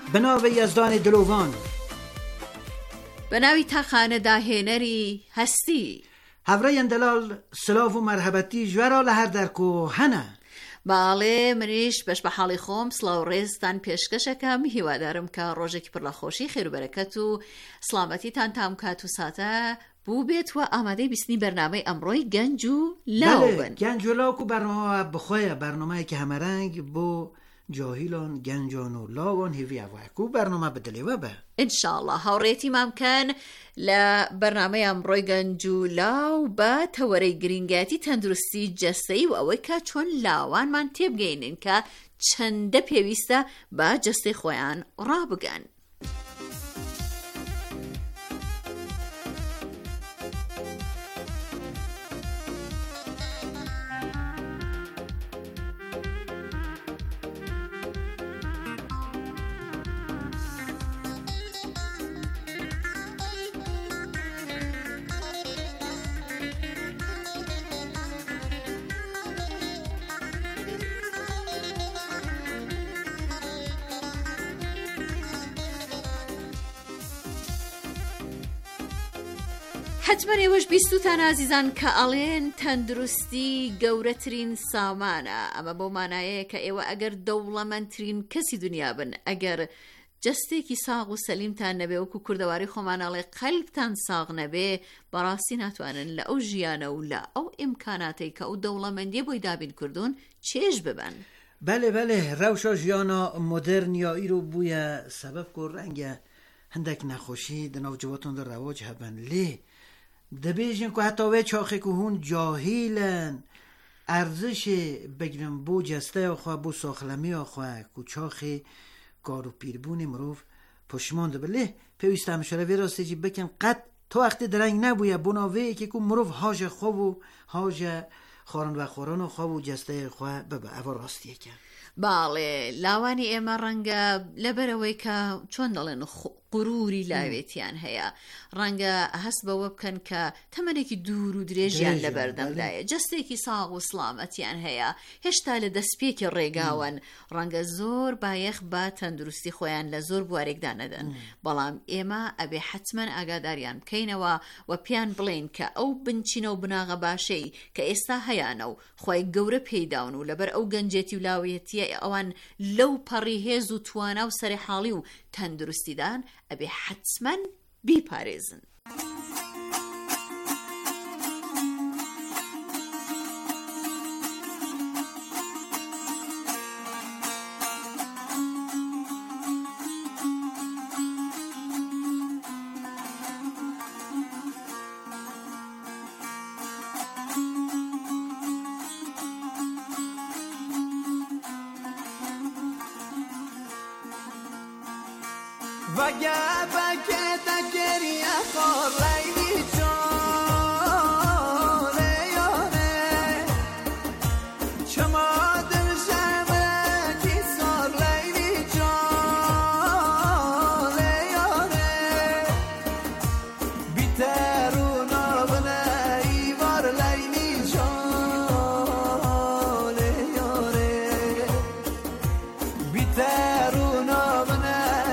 بناوی یزدان دلوان بناوی تخانه داهێنەری هەستی هەڤرەی ئەندەلال سلااو و مەرهەبەتی ژوێرا لە هەر دەرکۆ هەنە. باڵێ منیش بەش بە حاڵی خۆم سڵاو ڕێزتان پێشکەشەکەم، هیوادارم کە ڕۆژێکی پڕ لە خۆشی خێر و بەرەکەت و سڵامەتیتان تام کات و ساتە بوو بێت و ئامادەی بیستنی بەرنامەی ئەمڕۆی گەنج و لاو بن. گەنج و لاو و بەرنامە بخۆیە بەرنامەیەکی هەمەرەنگ بۆ جاهیلان گەنجان و لاوان هیوی ئەوەیەک و بەرنامە بدلێوە بە ئینشاءڵڵا هاوڕێتی مامکەن لە بەرنامەی ئەمڕۆی گەنج و لاو بە تەوەرەی گرنگاتی تەندروستی جەستەیی و ئەوەی کە چۆن لاوانمان تێبگەینن کە چەندە پێویستە بە جەستەی خۆیان ڕابگەن. حتما ئێوەش بیستوتان ئازیزان کە ئەڵێن تەندروستی گەورەترین سامانە، ئەمە بۆ مانایەیە کە ئێوە ئەگەر دەوڵەمەندترین کەسی دنیا بن، ئەگەر جەستێکی ساغ و سەلیمتان نەبێ وەکو کوردەواری خۆمانەڵێ قەلبتان ساغ نەبێ، بەڕاستی ناتوانن لە ئەو ژیانە و لە ئەو ئیمکاناتەی کە ئەو دەوڵەمەندیە بۆی دابین کردوون چێژ ببن. بەلێ بەلێ ڕەوشە ژیانە مۆدرنیایی رو بوویە سەبەب کۆ ڕەنگە هەندێک نەخۆشی دەناوجەوەتۆندا ڕەواج هەبن لێ دەبێژین که حتی وی چاخی که هون جاهیلن ارزش بگیرن بو جسته خواه بو ساخلمی خواه که چاخی کارو پیربون مروف پشمان ده بله پیوسته همشاره وی راسته جی بکن قد تو وقتی درنگ نبویه بناوه که که مروف حاج خواه و حاج خورن و خورن خواه و جسته خواه ببه اوه راستیه که باڵێ لاوانی ئێمە ڕەنگە لەبەرەوەی کە چۆن دەڵێن قوروری لاوێتیان هەیە، ڕەنگە هەست بەوە بکەن کە تەمەنێکی دوور و درێژیان لەبەردەمدایە، جەستێکی ساغ و سڵامەتیان هەیە، هێشتا لە دەستپێکی ڕێگاون، ڕەنگە زۆر بایەخ بە تەندروستی خۆیان لە زۆر بوارێکدا نەدەن، بەڵام ئێمە ئەبێ حتمەن ئاگاداریان بکەینەوە و پیان بڵێن کە ئەو بنچینە و بناغە باشەی کە ئێستا هەیەە و خۆی گەورە پێیداون و لەبەر ئەو گەنجێتی و لاوێتیە ئەوان لەو پەڕی هێز و توانە و سەرحاڵی و تەندروستیدان ئەبێ حتمەن بیپارێزن. وگر بکه تکری اخار لیلی جانه یانه چما دل شمکی سار لیلی جانه یانه بیترون آبنه ایوار لیلی جانه یانه بیترون آبنه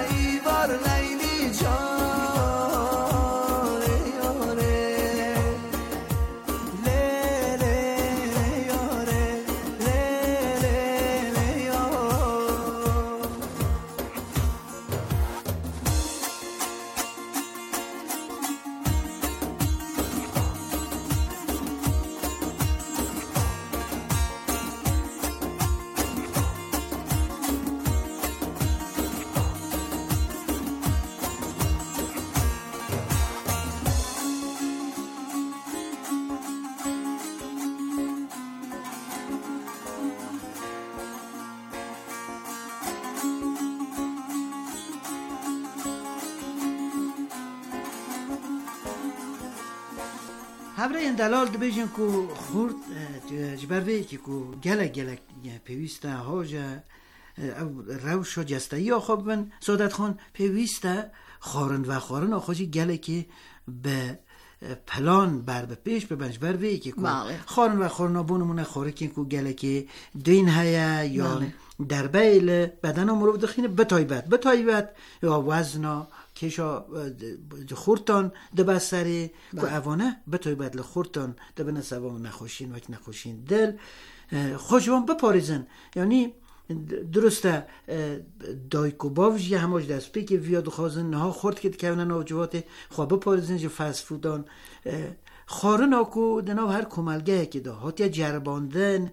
هەبرەی ئەندەلال دەبێژن کو خورد جبەروەیەکی کو گەلە گەلە پێویستە هۆژە ئەو ڕەوش و جەستەیی خۆ بن سۆدەت خۆن پێویستە خۆرن و خۆرن و خۆشی گەلێکی بە پلان بر به پیش ببنش بر وی که بله. خارن و خورنابونمونه خوره که کو گله که دین هیا یا بله. در بیل بدن امرو بدخینه بتایبت بتایبت یا وزنا کشا خورتان دبستری که اوانه بتایبت لخورتان دبنه سبا نخوشین وک نخوشین دل خوشوان بپاریزن. یعنی درسته دایکو باوش یه هماش دست پی که ویاد خوازن نها خورد که که نوجوات خواه بپاریزن جو فست فودان خارن آکو دناو هر کمالگه که دا هاتیا جرباندن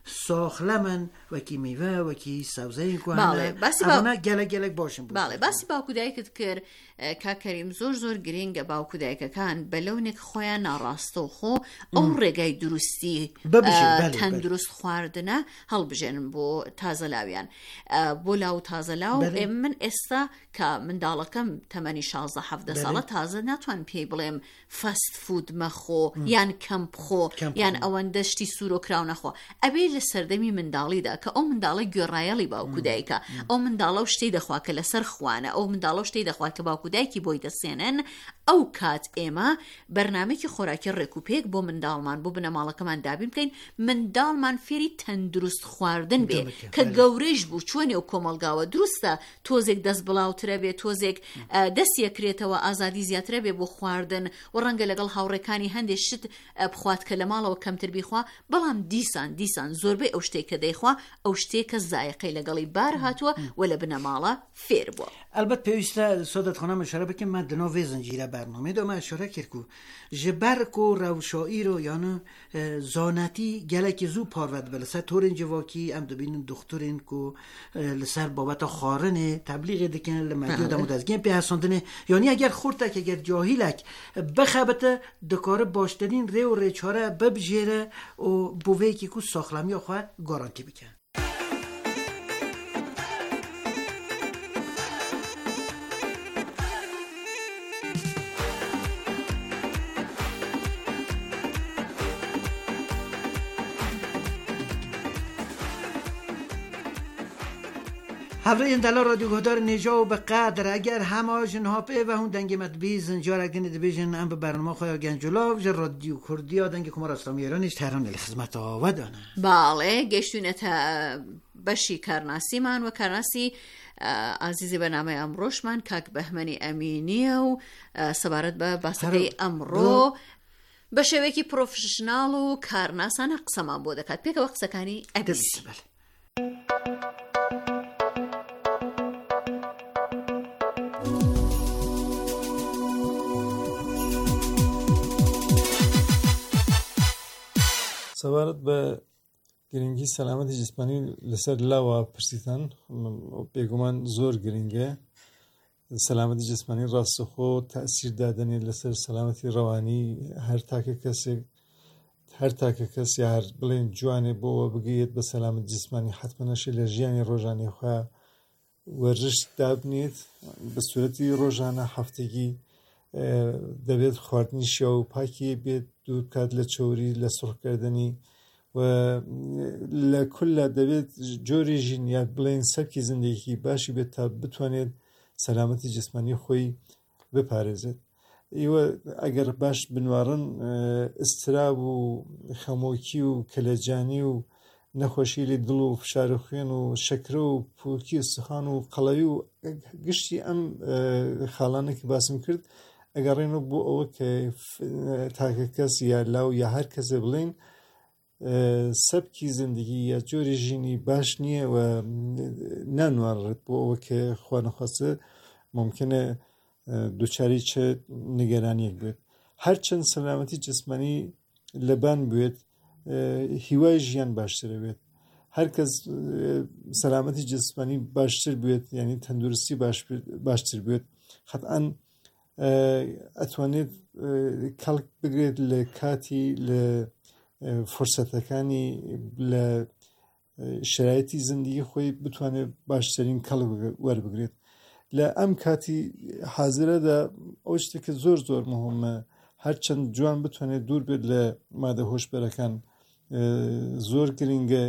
ساخلمن وکی میوه وکی سبزه این که بله بسی با... اوانه گلک گلک باشن بود. بله بسی باوکو دایکت کر که کریم زور زور گرینگ باوکو دایک کان بلونک خویا ناراستو خو او رگای درستی تندرست خواردنه هل بجنن بو تازه لاویان بو لاو تازه لاو من استا که من دالکم تمانی شازده هفته ساله تازه نتوان پی بلیم فست فود مخو یان کمپ خو یان اوان دشتی سورو کراو نخو ابی لسردمی مندالی دا که او مندالی گرایلی باوکو دایکا او مندالاو شتی دخوا که لسر خوانه او مندالاو شتی دخوا که باوکو دایکی بویده سینن او کات ایما برنامه که خوراکی رکوپیک بو مندالمان بو بنامالکمان دابیم کن مندالمان فیری تندرست خواردن بی که گورش بو چونی او کمالگاوه درسته توزیک دست بلاوتره بی توزیک دست یکریته و آزادی زیاتره بی بو خواردن و رنگ لگل هاورکانی هنده شد بخواد کلمالا و کمتر بیخوا بلام دیسان دیسان زوربه اوشتی که دیخوا اوشتی که زایقی لگلی بار هاتوا ولا بنامالا فیر بو. البته پیوسته سادت خانم اشاره بکن من دنا وی زنجیره برنامه دو من اشاره کرد که جبرک و روشایی رو یعنی زانتی گلک زو پارود بلسه تورین جواکی ام دبین دخترین که لسر بابت خارنه تبلیغ دکن لمجیو دمود از گیم پی حساندنه. یعنی اگر خورتک اگر جاهیلک بخبت دکار باشترین ری و ریچاره ببجیره و بووی که که ساخلمی آخواه گارانتی بکن. حضرت اندلا رادیو گهدار نجا و به قدر اگر همه جنها پی و هون دنگ مدبیزن جارک دین دبیجن ام به برنامه خواه گنجولاو جر رادیو کردی ها دنگ کمار اسلامی ایرانیش تهران الخدمت آوه دانه. بله گشتونه تا بشی کرناسی من و کرناسی عزیزی برنامه امروش من کاک بهمنی امینی و سبارت به بسته امرو به شوکی پروفشنال و کارناسان قسمان بوده کد پیک وقت سکانی ابیسی. سوارت به گرینگی سلامت جسمانی لسر لاوا پرسیدن بگمان زور گرینگه سلامت جسمانی راستخو تأثیر دادنی لسر سلامتی روانی هر تاک کسی هر تاک کسی هر بلین جوانی بو بگیت به سلامت جسمانی حتما نشی لجیانی روزانه خواه ورزش دابنید به صورتی روزانه هفتگی دەبێت خواردنی شیاو و پاکی بێت دوور بکات لە چۆری لە سڕکردنی و لە کولە دەبێت جۆری ژین یا بڵێن سەرکی زندگی باشی بێت تا بتوانێت سەلامەتی جسمانی خۆی بپارێزێت. ئێوە ئەگەر باش بنوارن ئستراب و خەمۆکی و کەلەجانی و نەخۆشی لێ دڵ و فشار خوێن و شەکرە و پوکی سخان و قەڵەوی و گشتی ئەم خاڵانێکی باسم کرد ئەگەڕێنەوە بۆ ئەوە کە تاکە کەس یا لاو یا هەر کەسێ بڵێن سەبکی زندگی یا جۆری ژینی باش نییە و نانوارڕێت بۆ ئەوە کە خوا نەخواستە ممکنە دووچاری چه نیگەرانیەک بێت. هەرچەند سەلامەتی جسمانی لەبان بێت هیوای ژیان باشترە بێت. هەر کەس سەلامەتی جسمانی باشتر بێت یعنی تەندروستی باشتر بێت قەتعاً ئەتوانێت کەڵک بگرێت لە کاتی لە فرسەتەکانی لە شرایەتی زندگی خۆی بتوانێت باشترین کەڵک وەربگرێت. لە ئەم کاتی حازرەدا ئەو شتێکە زۆر زۆر مهمە هەرچەند جوان بتوانێت دوور بێت لە مادە هۆشبەرەکان زۆر گرنگە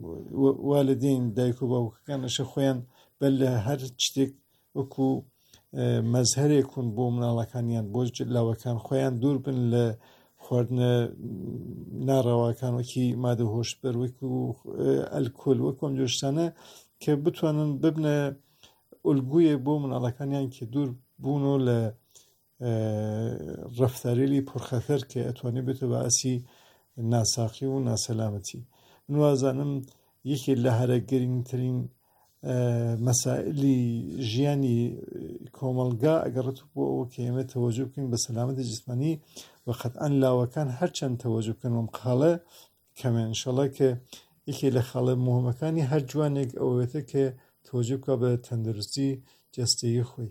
والدین دایک و باوکەکان ئەشە خۆیان بەر لە هەر شتێک وەکو مەزهەرێکون بۆ مناڵەکانیان بۆ لاوەکان خۆیان دوور بن لە خواردنە ناڕەواکان وەکی مادە هۆشبەر وەکو ئەلکۆل وەکو ئەم جۆشتانە کە بتوانن ببنە ئولگویە بۆ مناڵەکانیان کە دوور بوونەوە لە ڕەفتارێلی پڕخەتەر کە ئەتوانێت بێتە بەعسی ناساخی و ناسەلامەتی. من وازانم یەکێک لە هەرە گرنگترین مەسائلی ژیانی کۆمەلگا ئەگەڕێت بۆ ئەوە کە ئێمە تەوەجو بکەین بە سەلامەتی جسمانی و قەتعەن لاوەکان هەرچەند تەوەجو بکەن وەم خاڵە کەمە ئینشەڵا کە یەکێک لە خاڵە مهمەکانی هەر جوانێک ئەوەتە کە تەوەجو بکە بە تەندروستی جەستەیی خۆی.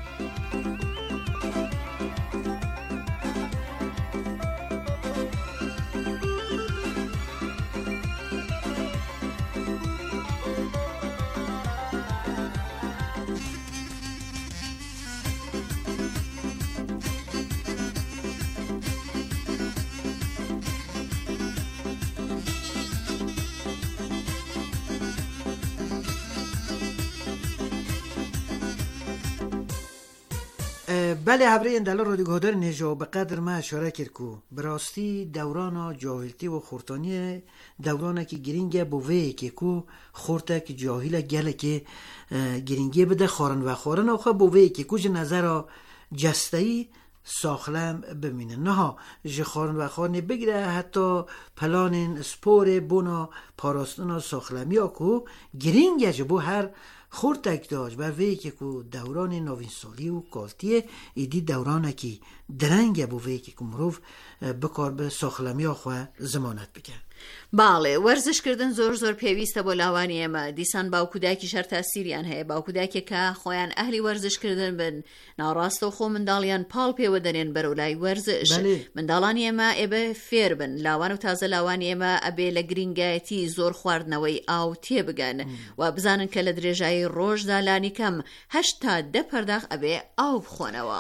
بله هبره اندالا رادیو گهدار نجا به قدر ما اشاره کرد که براستی دوران جاهلتی و خورتانی دوران که گرینگه بووه که که خورته که جاهل گله که گرینگه بده خارن و خارن آخه بووه که کج نظر جستهی ساخلم بمینه نه ها جخارن و خارن بگیره حتی پلان سپور بونا پاراستنا ساخلمی ها که گرینگه جبو هر خورتک داشت بر وی که کو دوران نوین سالی و کالتیه ایدی دورانه که درنگه بو وی که کو مروف بکار به ساخلمی آخواه زمانت بکن. باڵێ وەرزشکردن زۆر زۆر پێویستە بۆ لاوانی ئێمە دیسان باوکوداکی شەر تاسیریان هەیە باوکوداکێکە خۆیان ئەهلی وەرزشکردن بن ناڕاستە و خۆ منداڵیان پاڵ پێوە دەنێن بەرەو لای وەرزش منداڵانی ئێمە ئێبە فێر بن لاوان و تازە لاوانی ئێمە ئەبێ لە گرنگایەتی زۆر خواردنەوەی ئاو تێبگەن و بزانن کە لە درێژایی ڕۆژدا لانی کەم هەشت تا دە پەرداخ ئەبێ ئاو بخۆنەوە.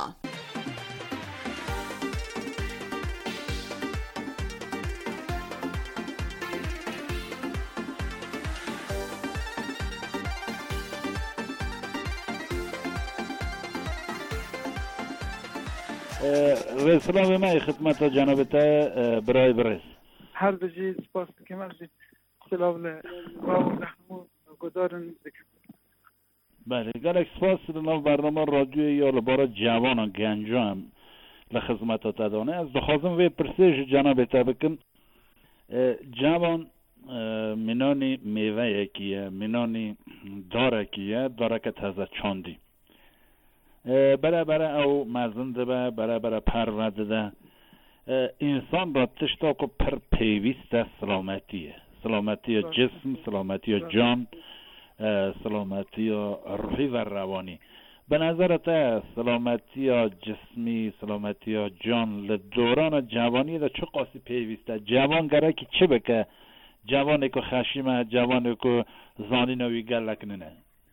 سلام ما خدمت جنابت برای برس هر بجی سپاس که مرزی سلام ل باو رحمو گذارن بله گلک سپاس لنو برنامه رادیو یا لبارا جوانان گنجام لخدمت تدانه از دخوازم وی پرسیج جنابت بکن جوان منانی میوه یکیه منانی داره کیه داره که تازه چاندی برای برای او مزنده به برای برای پرورده ده انسان را تشتاق و پر پیوست سلامتیه سلامتی جسم سلامتی جان سلامتی روحی و روانی به نظرت سلامتی جسمی سلامتی جان لدوران جوانی ده چه قاسی پیوسته جوان گره که چه بکه جوانی که خشیمه جوانی که زانی نوی گلک ننه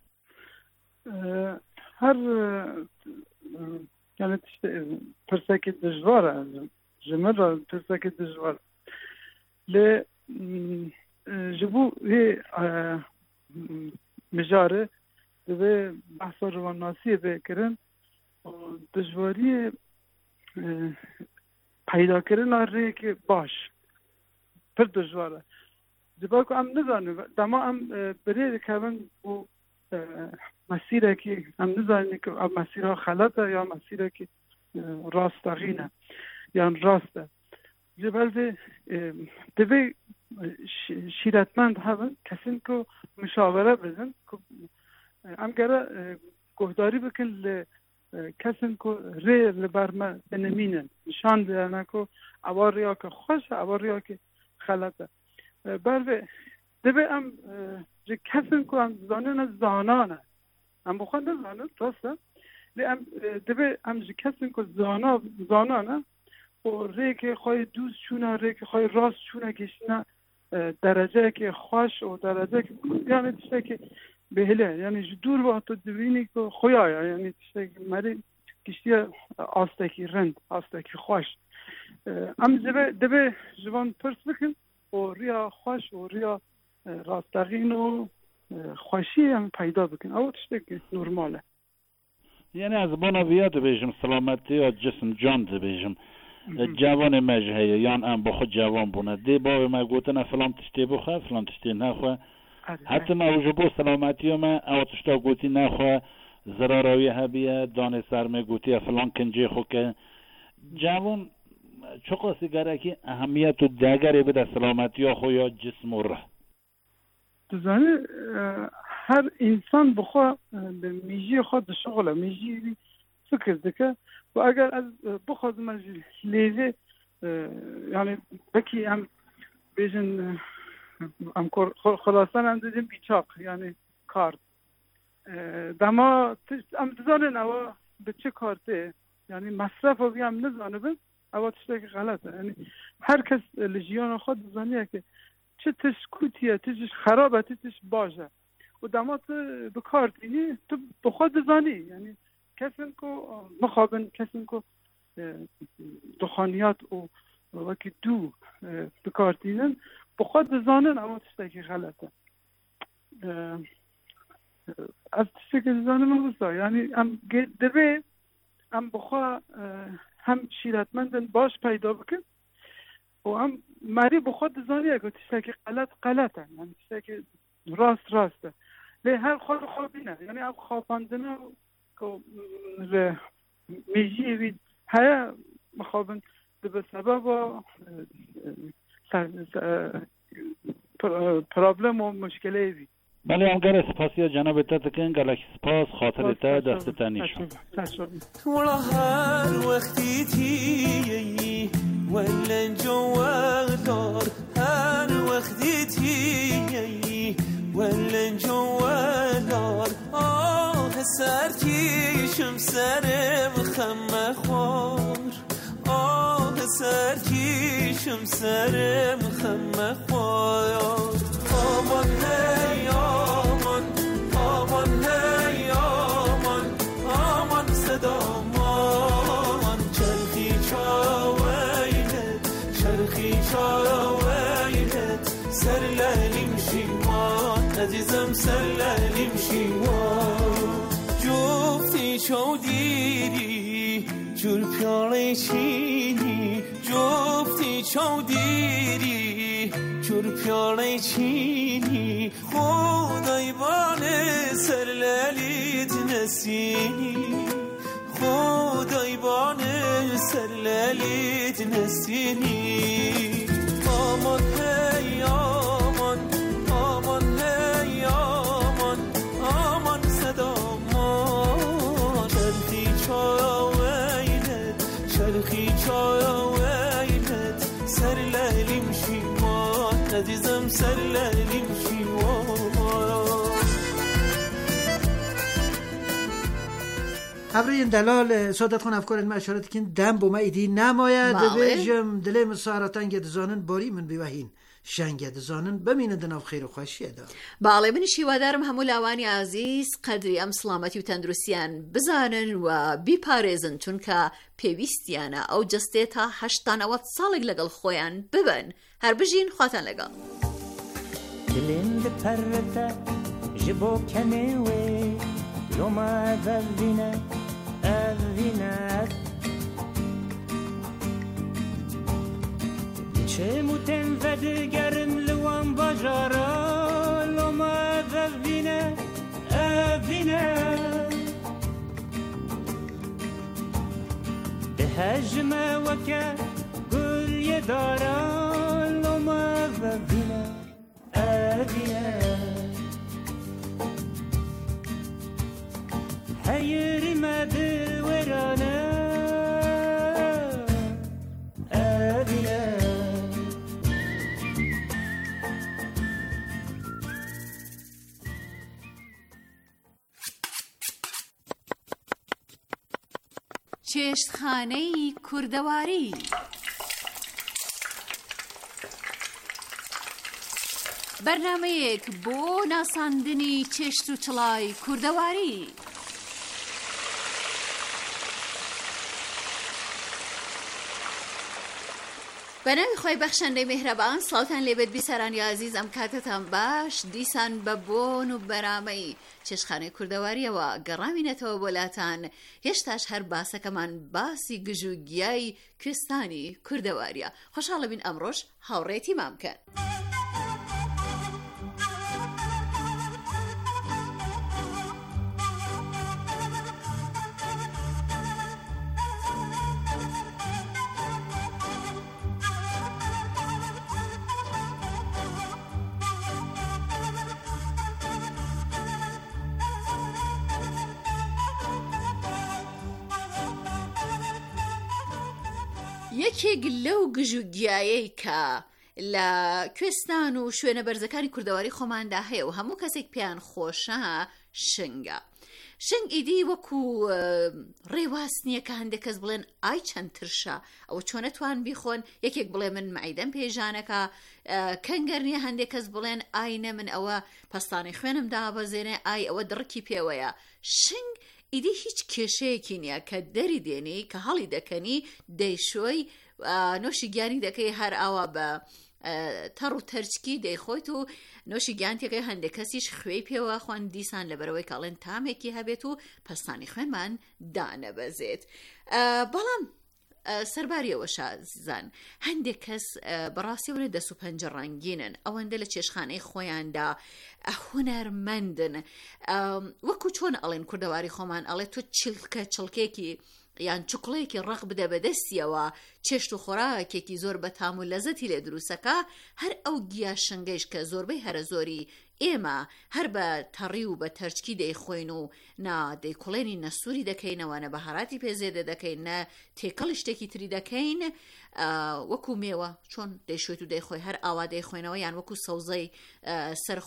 هر یعنی پرسکی دجواره جمر پرسکی دجواره ل جبو هی مجاره به بحث روانشناسی بکرن دجواری پیدا کردن اره که باش پر دجواره جبا که ام نزانه دما ام بره کردن و مسیره که هم نزانه که مسیرها خلطه یا مسیره که راستقینه یا راسته جبال دوی شیرتمند هم کسین که مشاوره بزن هم گره گهداری بکن ل کسین که ری لبرمه بنمینن نشان دیدنه که اوار ریا که خوشه اوار ریا که خلطه بلوه دوی هم کسین که هم زانن زانانه هم بخوان زانه راسته لی هم دوی هم کسین که زانا زانانه و ری که خواهی دوست چونه ری که خواهی راست چونه گشتنه درجه که خوش و درجه که یعنی تشته که بهله یعنی دور با تو دوینی که خویایا یعنی تشته که مری کشتی آستکی رند آستکی خوش هم دوی دوی جوان پرس بکن و ریا خوش و ریا راستقین و خوشی هم پیدا بکن او تشته که نرماله یعنی از بنابیات بیشم سلامتی یا جسم جان بیشم جوان مجهیه یان ام بخود جوان بونه دی باوی ما گوتن فلان تشتی بخواه فلان تشتی نخواه حتی نوجبو سلامتی ما او تشتا گوتی نخواه ضرراوی هبیه دانه سرمه گوتی فلان کنجی خو که جوان چقدر سیگاره که اهمیت و دگری بده سلامتی ها خو یا جسم و ره دزانه هر انسان بخواه به میجی خود شغله میجی فکر دکه و اگر از بخواد مجی لیزه یعنی بکی هم بیشن هم خلاصان هم دیدیم بیچاق یعنی کارت دما هم دزانه نوا به چه کارته یعنی مصرف رو هم نزانه بند اوا تشته که غلطه یعنی هر کس لجیان خود دزانیه که چه تش کوتیه تش خرابه تش باشه و دما تو به کارتینی تو به خود دزانی یعنی کسین کو مخابن کسین کو دخانیات و وکی دو بکارتینن بخواد زانن اما تشته که غلطه از تشته که زانن من بسا یعنی هم دبه هم بخواه هم شیرتمندن باش پیدا بکن و هم مری بخواد زانیه که تشته که غلط غلطه یعنی تشته که راست راسته لی هر خود خوابینه یعنی هم خواباندنه و میجی وید های مخابن به سبب پرابلم و مشکله وید بله همگر سپاسی جناب تتکن گلک سپاس خاطر تا دست تنیشون ولا هر وقتی تیی ولن جوالار هر وقتی تیی ولن جوالار آه سرکیشم سرم خم خوار آه سرکیشم سرم خم خوار آمان هی آمان آمان هی آمان آمان صدامان چرخی چاویلت چرخی چاویلت سر لالیم شیوان عزیزم سر لالیم شیوان جفتی چو دیری جور پیاله چینی جفتی چو دیری جور پیاله چینی خدای بانه سر للیت نسینی خدای بانه سر للیت نسینی آمان هی آمان آمان هی آمان آمان صدامان چرخی چاویلت چرخی چاویلت سر لالیم شیوان عزیزم سر لالیم شیوان ابری دلال سادت خون افکار این اشارت که دم با ما ایدی نماید ببیجم دلیم سهارتان گد زانن باری من بیوهین شنگد زانن بمینه دناف خیر و خوشیه دا باڵێ من شیوادارم هەموو لاوانی عزیز قەدری ئەم سڵامەتی و تەندروستیان بزانن و بیپارێزن چونکە پێویستیانە ئەو جەستێ تا هەشتانەوەت ساڵێک لەگەڵ خۆیان ببن هەر بژین خواتان لەگەڵ دلم دپەرەتە ji bo kenê wê loma vevîne evîne چه موتن ودگرم لوان بجارا لما ذبینه ابینه به هجم وکه گل یدارا لما ذبینه ابینه هیری مدل ورانه ابینه چێشتخانەی کوردەواری بەرنامەیەک بۆ ناساندنی چێشت و چڵای کوردەواری بەناوی خۆی بەخشەندەی میهرەبان، سڵاوتان لێبێت بیسەرانی عزیز، ئەم کاتتان باش. دیسان بە بۆن و بەرامەی چێشخانەی کوردەواریەوە گەڕاوینەتەوە بۆلاتان. هێشتاش هەر باسەکەمان باسی گژوگیای کوێستانی کوردەواریە. خۆشحاڵە بین ئەمڕۆژ هاوڕێتی مامکەن. یەکێک لەو گژوگیایەی کە لە کوێستان و شوێنە بەرزەکانی کوردەواری خۆماندا هەیە و هەموو کەسێک پێیان خۆشە شنگە. شنگ ئیدی وەکو ڕێواز نییە کە هەندێک کەس بڵێن ئای چەند ترشە، ئەوە چۆنەتوان بیخۆن. یەکێک بڵێ من مەعیدەم پێژانەکە، کەنگەر نییە هەندێک کەس بڵێن ئای نە من ئەوە پەستانی خوێنم دابەزێنێ، ئای ئەوە دڕکی پێوەیە. شنگ ئیدی هیچ کێشەیەکی نییە کە دەری دێنی کە هەڵی دەکەنی دەیشۆی نۆشی گیانی دەکەی هەر ئاوا بە تەڕ و تەرچکی دەیخۆیت و نۆشی گیانتێکەکەی هەندێک کەسیش خوێی پێوە خوان دیسان لەبەرەوەی کاڵێن تامێکی هەبێت و پەستانی خوێنمان دانەبەزێت. بەڵام سەرباریەوەشە زان هەندێک کەس بەڕاستیەوە دەست و پەنجە ڕەنگینن، ئەوەندە لە چێشخانەی خۆیاندا هونەرمەندن. وەکو چۆن ئەڵێن کوردەواری خۆمان ئەڵێ تۆ چلکە چڵکێکی یان چوکڵەیەکی ڕق بدە بەدەستیەوە، چێشت و خۆراکێکی زۆر بەتام و لەزەتی لێ دروستەکە. هەر ئەو گیا شنگەیش کە زۆربەی هەرە زۆری ئێمە هەر بە تەڕی و بە تەرچکی دەیخۆین و نا دەیکوڵێنی نەسووری دەکەینەوە، نە بەهاراتی پێزێدە دەکەین، نە تێکەڵ شتێکی تری دەکەین. وەکو مێوە چۆن دەیشوێت و دەیخۆی هەر ئاوا دەیخۆینەوە، یان وەکو سەوزەی سەر